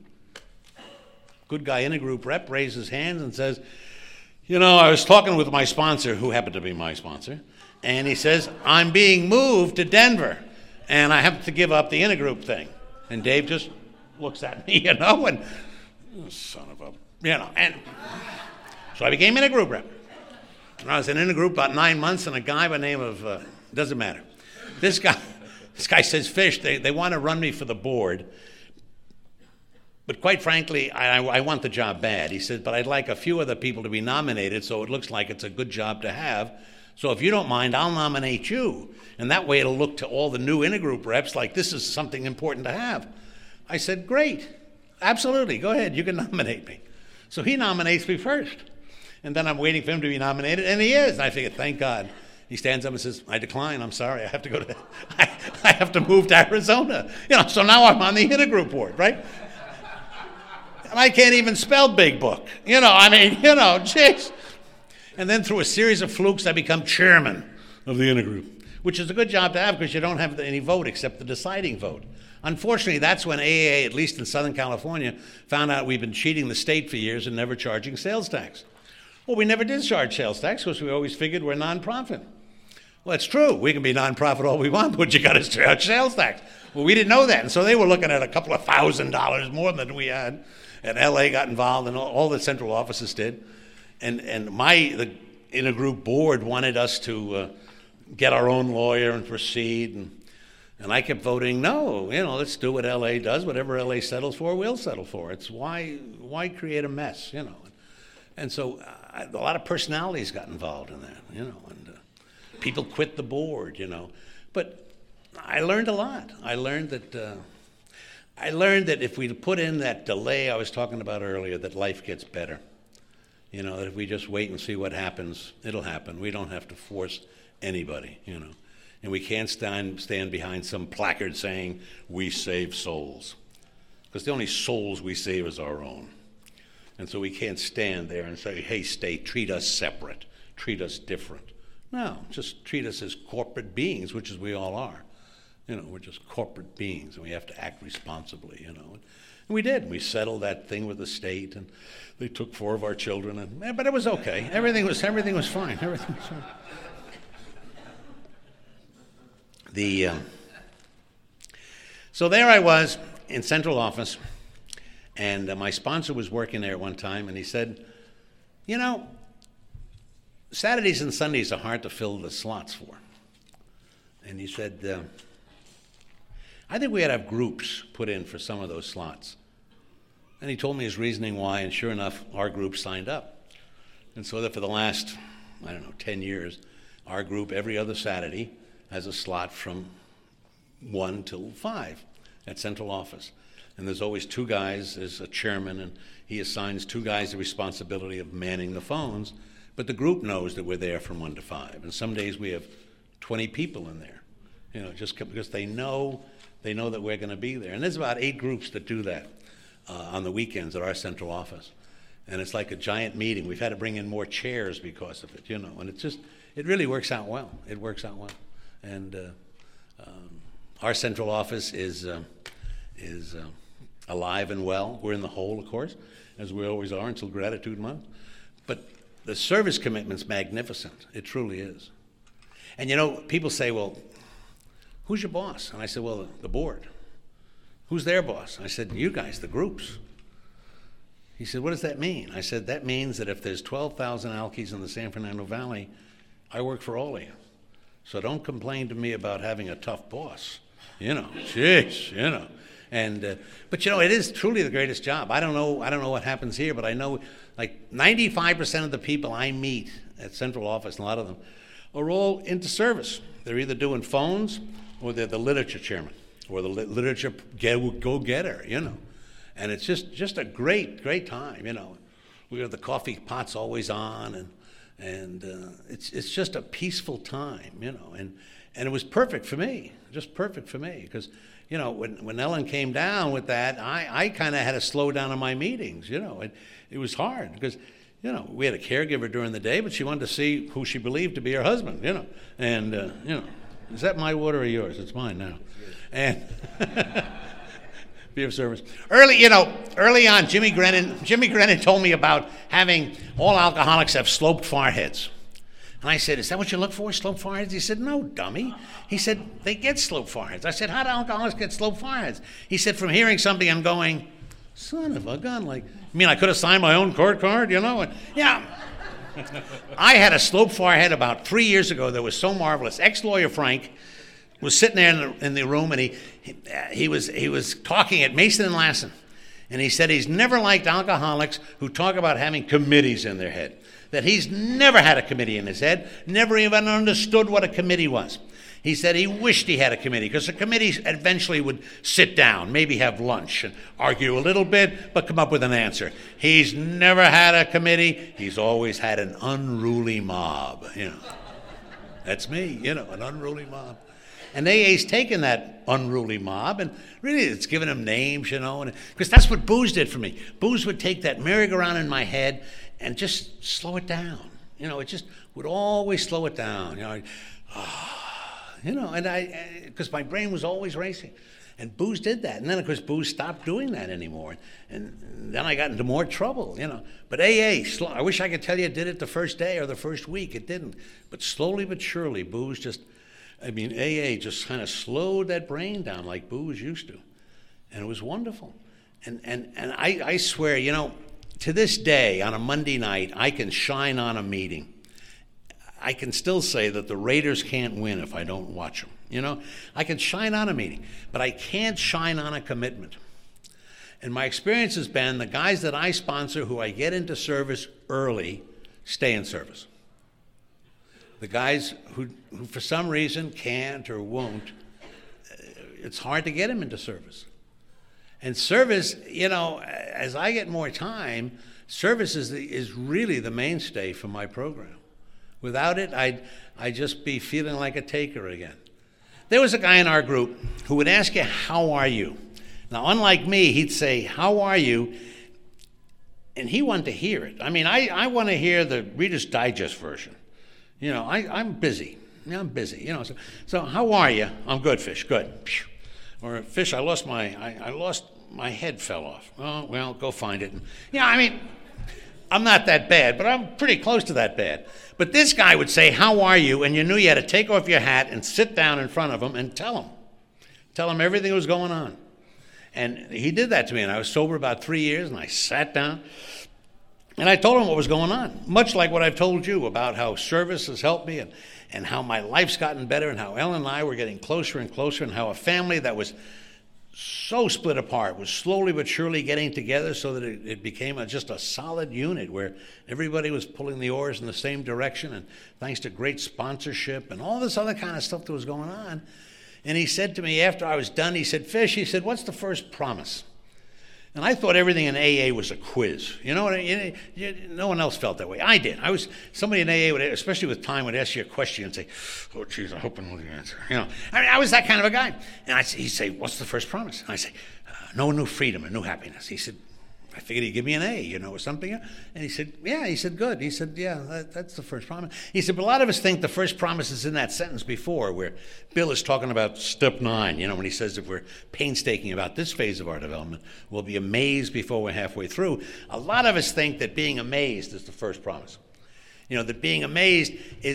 Good guy Intergroup rep raises his hands and says, "I was talking with my sponsor," who happened to be my sponsor, and he says, "I'm being moved to Denver, and I have to give up the Intergroup thing." And Dave just looks at me, and Son of a, and so I became in a group rep. And I was in a group about 9 months, and a guy by the name of, doesn't matter. This guy says, Fish, they want to run me for the board, but quite frankly, I want the job bad. He said, but I'd like a few other people to be nominated so it looks like it's a good job to have. So if you don't mind, I'll nominate you. And that way it'll look to all the new intergroup reps like this is something important to have. I said, great, absolutely, go ahead, you can nominate me. So he nominates me first. And then I'm waiting for him to be nominated, and he is. And I figured, thank God. He stands up and says, I decline, I'm sorry, I have to go to, I have to move to Arizona. So now I'm on the intergroup board, right? And I can't even spell big book. Jeez. And then through a series of flukes, I become chairman of the intergroup, which is a good job to have because you don't have any vote except the deciding vote. Unfortunately, that's when AAA, at least in Southern California, found out we've been cheating the state for years and never charging sales tax. Well, we never did charge sales tax because we always figured we're nonprofit. Well, it's true. We can be nonprofit all we want, but you got to charge sales tax. Well, we didn't know that, and so they were looking at a couple of $1,000 more than we had. And LA got involved, and all the central offices did. And the intergroup board wanted us to get our own lawyer and proceed. And I kept voting no. Let's do what LA does. Whatever LA settles for, we'll settle for. It's why create a mess, And so a lot of personalities got involved in that, and people quit the board, But I learned a lot. I learned that if we put in that delay I was talking about earlier, that life gets better. That if we just wait and see what happens, it'll happen. We don't have to force anybody, And we can't stand behind some placard saying, we save souls. Because the only souls we save is our own. And so we can't stand there and say, hey, state, treat us separate, treat us different. No, just treat us as corporate beings, which is we all are. We're just corporate beings, and we have to act responsibly, And we did. We settled that thing with the state, and they took 4 of our children, but it was okay. Everything was fine. Everything was fine. So there I was in central office, and my sponsor was working there at one time, and he said, Saturdays and Sundays are hard to fill the slots for. And he said, I think we ought to have groups put in for some of those slots. And he told me his reasoning why, and sure enough, our group signed up. And so that for the last, 10 years, our group every other Saturday has a slot from 1 till 5 at central office. And there's always 2 guys as a chairman, and he assigns 2 guys the responsibility of manning the phones. But the group knows that we're there from 1 to 5. And some days we have 20 people in there, just because they know that we're going to be there. And there's about 8 groups that do that on the weekends at our central office. And it's like a giant meeting. We've had to bring in more chairs because of it, And it really works out well. It works out well. And our central office is alive and well. We're in the hole, of course, as we always are until Gratitude Month. But the service commitment's magnificent. It truly is. And people say, well, who's your boss? And I said, well, the board. Who's their boss? I said, you guys, the groups. He said, what does that mean? I said, that means that if there's 12,000 Alkies in the San Fernando Valley, I work for all of you. So don't complain to me about having a tough boss. Jeez. And but it is truly the greatest job. I don't know what happens here, but I know like 95% of the people I meet at central office, a lot of them, are all into service. They're either doing phones or they're the literature chairman or the literature go-getter, And it's just a great time, We have the coffee pots always on, and it's just a peaceful time, And it was perfect for me, just perfect for me, because, when Ellen came down with that, I kind of had to slow down on my meetings, It was hard because, we had a caregiver during the day, but she wanted to see who she believed to be her husband, And, is that my water or yours? It's mine now. And be of service. Early on, Jimmy Grennan told me about having all alcoholics have sloped foreheads. And I said, is that what you look for, sloped foreheads? He said, no, dummy. He said, they get sloped foreheads. I said, how do alcoholics get sloped foreheads? He said, from hearing something, I'm going, Son of a gun. Like, I mean, I could have signed my own court card, you know? Yeah. I had a slope forehead about 3 years ago that was so marvelous. Ex-lawyer Frank was sitting there in the room, and he was talking at Mason and Lassen. And he said he's never liked alcoholics who talk about having committees in their head. That he's never had a committee in his head, never even understood what a committee was. He said he wished he had a committee, because the committee eventually would sit down, maybe have lunch and argue a little bit, but come up with an answer. He's never had a committee. He's always had an unruly mob, you know. That's me, you know, an unruly mob. And AA's taken that unruly mob, and really it's given them names, you know, because that's what booze did for me. Booze would take that merry-go-round in my head and just slow it down. You know, it just would always slow it down. And because my brain was always racing. And booze did that. And then, of course, booze stopped doing that anymore. And then I got into more trouble, you know. But AA, I wish I could tell you it did it the first day or the first week. It didn't. But slowly but surely, AA just kind of slowed that brain down like booze used to. And it was wonderful. And I swear, you know, to this day, on a Monday night, I can shine on a meeting. I can still say that the Raiders can't win if I don't watch them. You know, I can shine on a meeting, but I can't shine on a commitment. And my experience has been the guys that I sponsor who I get into service early stay in service. The guys who for some reason can't or won't, it's hard to get them into service. And service, you know, as I get more time, service is really the mainstay for my program. Without it, I'd just be feeling like a taker again. There was a guy in our group who would ask you, how are you? Now, unlike me, he'd say, how are you? And he wanted to hear it. I mean, I want to hear the Reader's Digest version. You know, I'm busy. I'm busy. You know, so how are you? I'm good, Fish. Good. Or Fish, I lost my head fell off. Oh, well, go find it. Yeah, I mean, I'm not that bad, but I'm pretty close to that bad. But this guy would say, how are you? And you knew you had to take off your hat and sit down in front of him and tell him everything that was going on. And he did that to me, and I was sober about 3 years, and I sat down, and I told him what was going on, much like what I've told you about how service has helped me and how my life's gotten better and how Ellen and I were getting closer and closer and how a family that was so split apart was slowly but surely getting together so that it became just a solid unit where everybody was pulling the oars in the same direction, and thanks to great sponsorship and all this other kind of stuff that was going on. And he said to me after I was done, he said, Fish, he said, what's the first promise? And I thought everything in AA was a quiz. You know, no one else felt that way. I did. Somebody in AA, would, especially with time, would ask you a question and say, oh, geez, I hope I know the answer. You know, I was that kind of a guy. And he'd say, what's the first promise? And I'd say, no new freedom and new happiness. He said, I figured he'd give me an A, you know, or something. And he said, yeah. He said, good. He said, yeah, that's the first promise. He said, but a lot of us think the first promise is in that sentence before where Bill is talking about step 9, you know, when he says if we're painstaking about this phase of our development, we'll be amazed before we're halfway through. A lot of us think that being amazed is the first promise. You know, that being amazed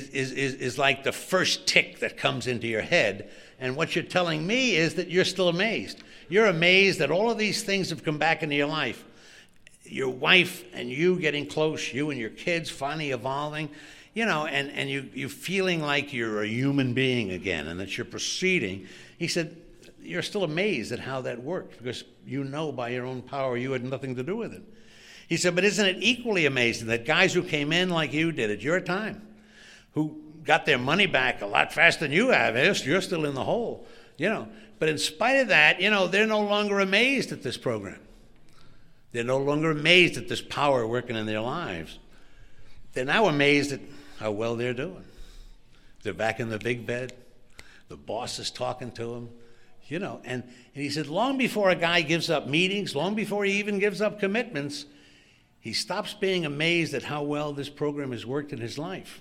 is like the first tick that comes into your head. And what you're telling me is that you're still amazed. You're amazed that all of these things have come back into your life. Your wife and you getting close, you and your kids finally evolving, you know, and you feeling like you're a human being again and that you're proceeding. He said, you're still amazed at how that worked because you know by your own power you had nothing to do with it. He said, but isn't it equally amazing that guys who came in like you did at your time, who got their money back a lot faster than you have, you're still in the hole, you know. But in spite of that, you know, they're no longer amazed at this program. They're no longer amazed at this power working in their lives. They're now amazed at how well they're doing. They're back in the big bed. The boss is talking to them, you know. And he said, long before a guy gives up meetings, long before he even gives up commitments, he stops being amazed at how well this program has worked in his life.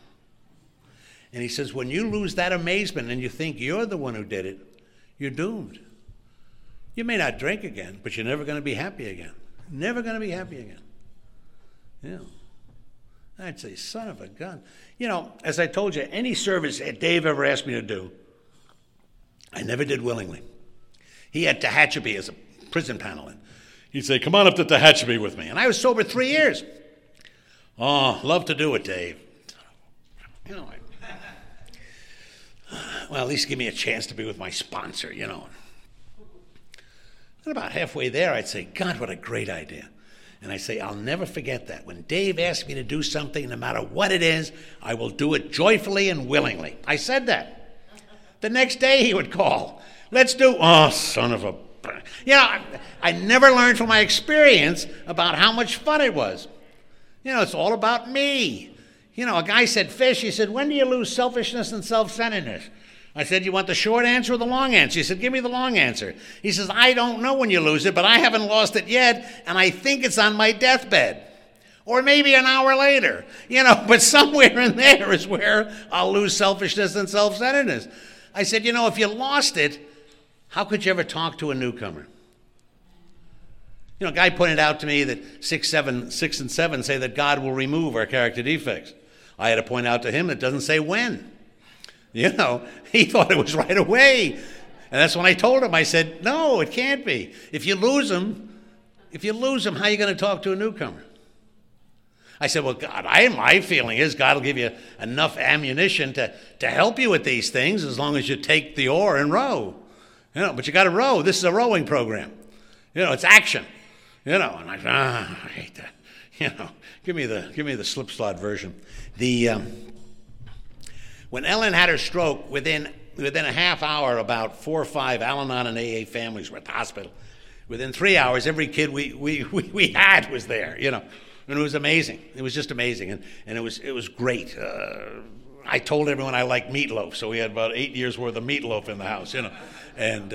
And he says, when you lose that amazement and you think you're the one who did it, you're doomed. You may not drink again, but you're never going to be happy again. Never going to be happy again. You know, I'd say, son of a gun. You know, as I told you, any service that Dave ever asked me to do, I never did willingly. He had Tehachapi as a prison panel. And, he'd say, come on up to Tehachapi with me. And I was sober 3 years. Oh, love to do it, Dave. You know, well, at least give me a chance to be with my sponsor, you know. And about halfway there, I'd say, God, what a great idea. And I say, I'll never forget that. When Dave asks me to do something, no matter what it is, I will do it joyfully and willingly. I said that. The next day he would call. Let's do, oh, son of a... You know, I never learned from my experience about how much fun it was. You know, it's all about me. You know, a guy said, Fish, he said, when do you lose selfishness and self-centeredness? I said, you want the short answer or the long answer? He said, give me the long answer. He says, I don't know when you lose it, but I haven't lost it yet, and I think it's on my deathbed. Or maybe an hour later. You know, but somewhere in there is where I'll lose selfishness and self-centeredness. I said, you know, if you lost it, how could you ever talk to a newcomer? You know, a guy pointed out to me that 6 and 7 say that God will remove our character defects. I had to point out to him it doesn't say when. You know, he thought it was right away. And that's when I told him, I said, no, it can't be. If you lose them, how are you going to talk to a newcomer? I said, well, God, my feeling is God will give you enough ammunition to help you with these things as long as you take the oar and row. You know, but you got to row. This is a rowing program. You know, it's action. You know, and I hate that. You know, give me the slip slot version. When Ellen had her stroke, within a half hour, about 4 or 5 Al-Anon and AA families were at the hospital. Within 3 hours, every kid we had was there, you know. And it was amazing. It was just amazing. And it was great. I told everyone I liked meatloaf, so we had about 8 years' worth of meatloaf in the house, you know. And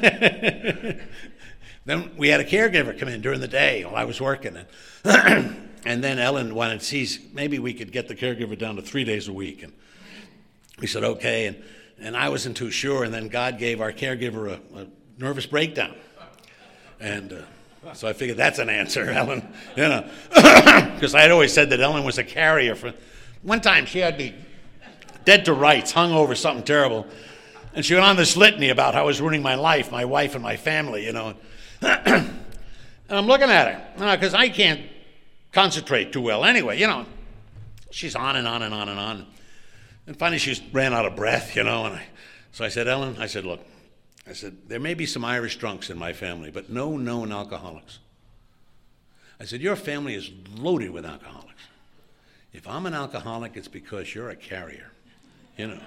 then we had a caregiver come in during the day while I was working. And then Ellen wanted to see, maybe we could get the caregiver down to 3 days a week. And we said, okay, and I wasn't too sure, and then God gave our caregiver a nervous breakdown. And so I figured that's an answer, Ellen, you know, because I had always said that Ellen was a carrier. One time she had me dead to rights, hung over something terrible, and she went on this litany about how I was ruining my life, my wife, and my family, you know. And I'm looking at her, because I can't concentrate too well anyway, you know. She's on and on and on and on. And finally, she ran out of breath, you know, so I said, Ellen, I said, look, I said, there may be some Irish drunks in my family, but no known alcoholics. I said, your family is loaded with alcoholics. If I'm an alcoholic, it's because you're a carrier, you know.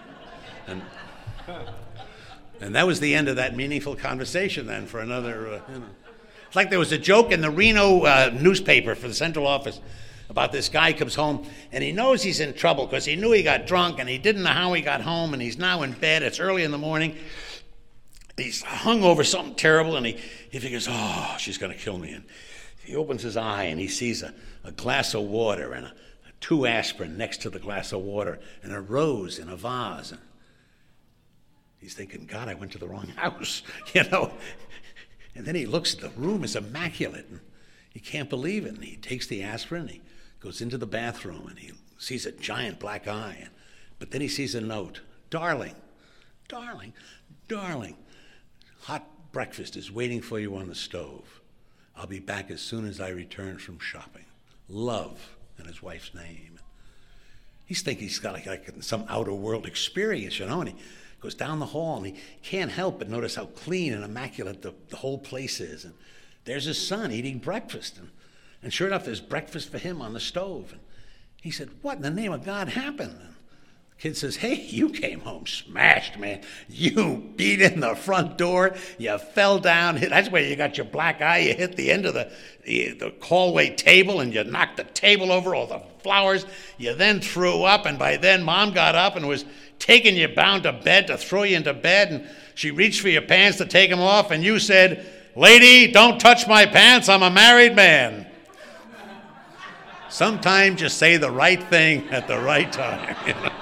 And that was the end of that meaningful conversation then for another, you know. It's like there was a joke in the Reno newspaper for the central office about this guy comes home, and he knows he's in trouble because he knew he got drunk, and he didn't know how he got home, and he's now in bed. It's early in the morning. He's hung over something terrible, and he figures, oh, she's going to kill me. And he opens his eye, and he sees a glass of water and 2 aspirin next to the glass of water and a rose in a vase. And he's thinking, God, I went to the wrong house, you know. And then he looks at the room, it's immaculate, and he can't believe it. And he takes the aspirin, and he goes into the bathroom, and he sees a giant black eye. But then he sees a note. Darling, darling, darling, hot breakfast is waiting for you on the stove. I'll be back as soon as I return from shopping. Love, and his wife's name. He's thinking he's got like some outer world experience, you know, and he goes down the hall, and he can't help but notice how clean and immaculate the whole place is. And there's his son eating breakfast. And sure enough, there's breakfast for him on the stove. And he said, what in the name of God happened? And the kid says, hey, you came home smashed, man. You beat in the front door. You fell down. That's where you got your black eye. You hit the end of the hallway table, and you knocked the table over, all the flowers. You then threw up, and by then Mom got up and was taking you bound to bed to throw you into bed. And she reached for your pants to take them off, and you said, lady, don't touch my pants. I'm a married man. Sometimes you say the right thing at the right time. You know?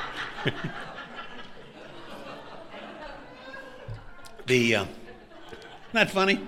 Not funny?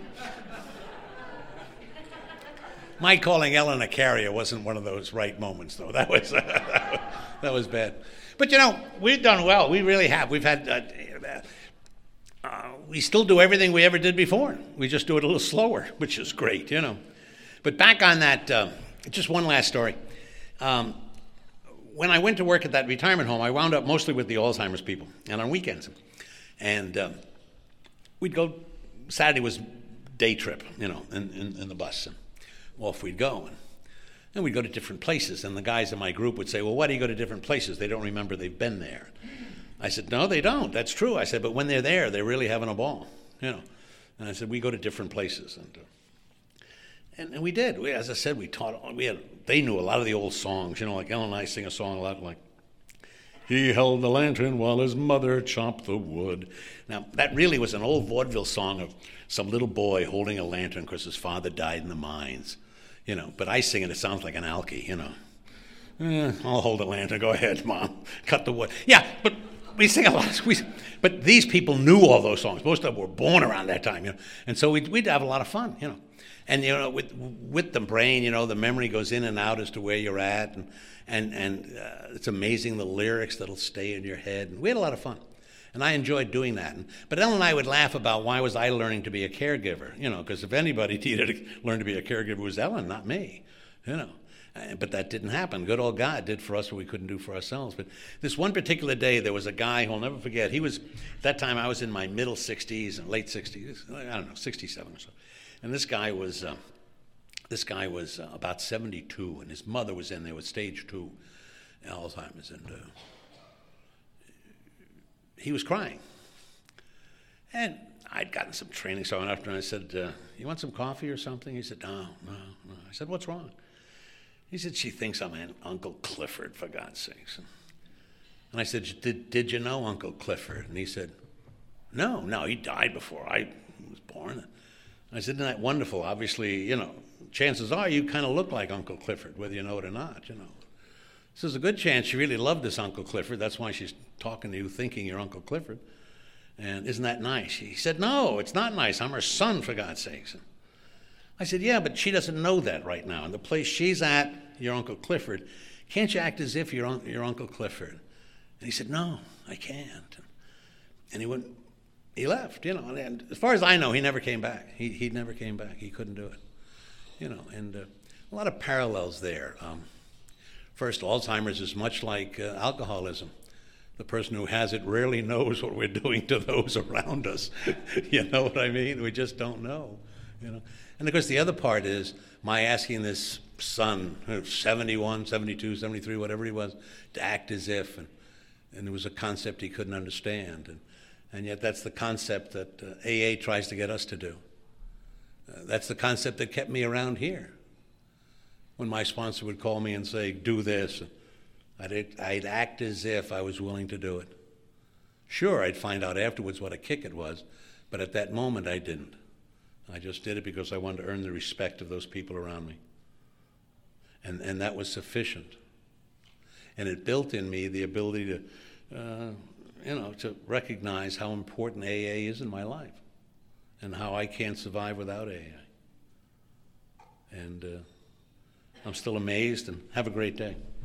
My calling Ellen a carrier wasn't one of those right moments, though. That was bad. But you know, we've done well. We really have. We've had we still do everything we ever did before. We just do it a little slower, which is great, you know. But back on that, just one last story. When I went to work at that retirement home, I wound up mostly with the Alzheimer's people, and on weekends. And we'd go, Saturday was day trip, you know, in the bus, and off we'd go. And we'd go to different places, and the guys in my group would say, well, why do you go to different places? They don't remember they've been there. I said, no, they don't. That's true. I said, but when they're there, they're really having a ball, you know. And I said, we go to different places. And we did. As I said, they knew a lot of the old songs, you know, like Ellen and I sing a song a lot like, he held the lantern while his mother chopped the wood. Now, that really was an old vaudeville song of some little boy holding a lantern because his father died in the mines, you know. But I sing it, it sounds like an alky, you know. I'll hold the lantern. Go ahead, Mom. Cut the wood. Yeah, but we sing a lot. But these people knew all those songs. Most of them were born around that time, you know. And so we'd have a lot of fun, you know. And, you know, with the brain, you know, the memory goes in and out as to where you're at. And it's amazing the lyrics that'll stay in your head. And we had a lot of fun. And I enjoyed doing that. But Ellen and I would laugh about why was I learning to be a caregiver, you know, because if anybody needed to learn to be a caregiver, it was Ellen, not me, you know. But that didn't happen. Good old God did for us what we couldn't do for ourselves. But this one particular day, there was a guy who I'll never forget. He was, at that time, I was in my middle 60s and late 60s, I don't know, 67 or so. And this guy was about 72, and his mother was in there with stage 2 Alzheimer's, and he was crying. And I'd gotten some training, so I went after him and I said, you want some coffee or something? He said, no. I said, what's wrong? He said, she thinks I'm Uncle Clifford, for God's sakes. And I said, did you know Uncle Clifford? And he said, no, he died before I was born. I said, isn't that wonderful? Obviously, you know, chances are you kind of look like Uncle Clifford, whether you know it or not, you know. So there's a good chance she really loved this Uncle Clifford. That's why she's talking to you thinking you're Uncle Clifford. And isn't that nice? He said, no, it's not nice. I'm her son, for God's sakes. I said, yeah, but she doesn't know that right now. In the place she's at, you're Uncle Clifford. Can't you act as if you're Uncle Clifford? And he said, no, I can't. And he left, you know. And as far as I know, he never came back. He never came back. He couldn't do it, you know. And a lot of parallels there. First, Alzheimer's is much like alcoholism. The person who has it rarely knows what we're doing to those around us. You know what I mean? We just don't know, you know. And of course, the other part is my asking this son, 71, 72, 73, whatever he was, to act as if, and it was a concept he couldn't understand. And yet that's the concept that AA tries to get us to do. That's the concept that kept me around here. When my sponsor would call me and say, do this, I'd act as if I was willing to do it. Sure, I'd find out afterwards what a kick it was, but at that moment I didn't. I just did it because I wanted to earn the respect of those people around me. And that was sufficient. And it built in me the ability to, to recognize how important AA is in my life and how I can't survive without AA. And I'm still amazed, and have a great day.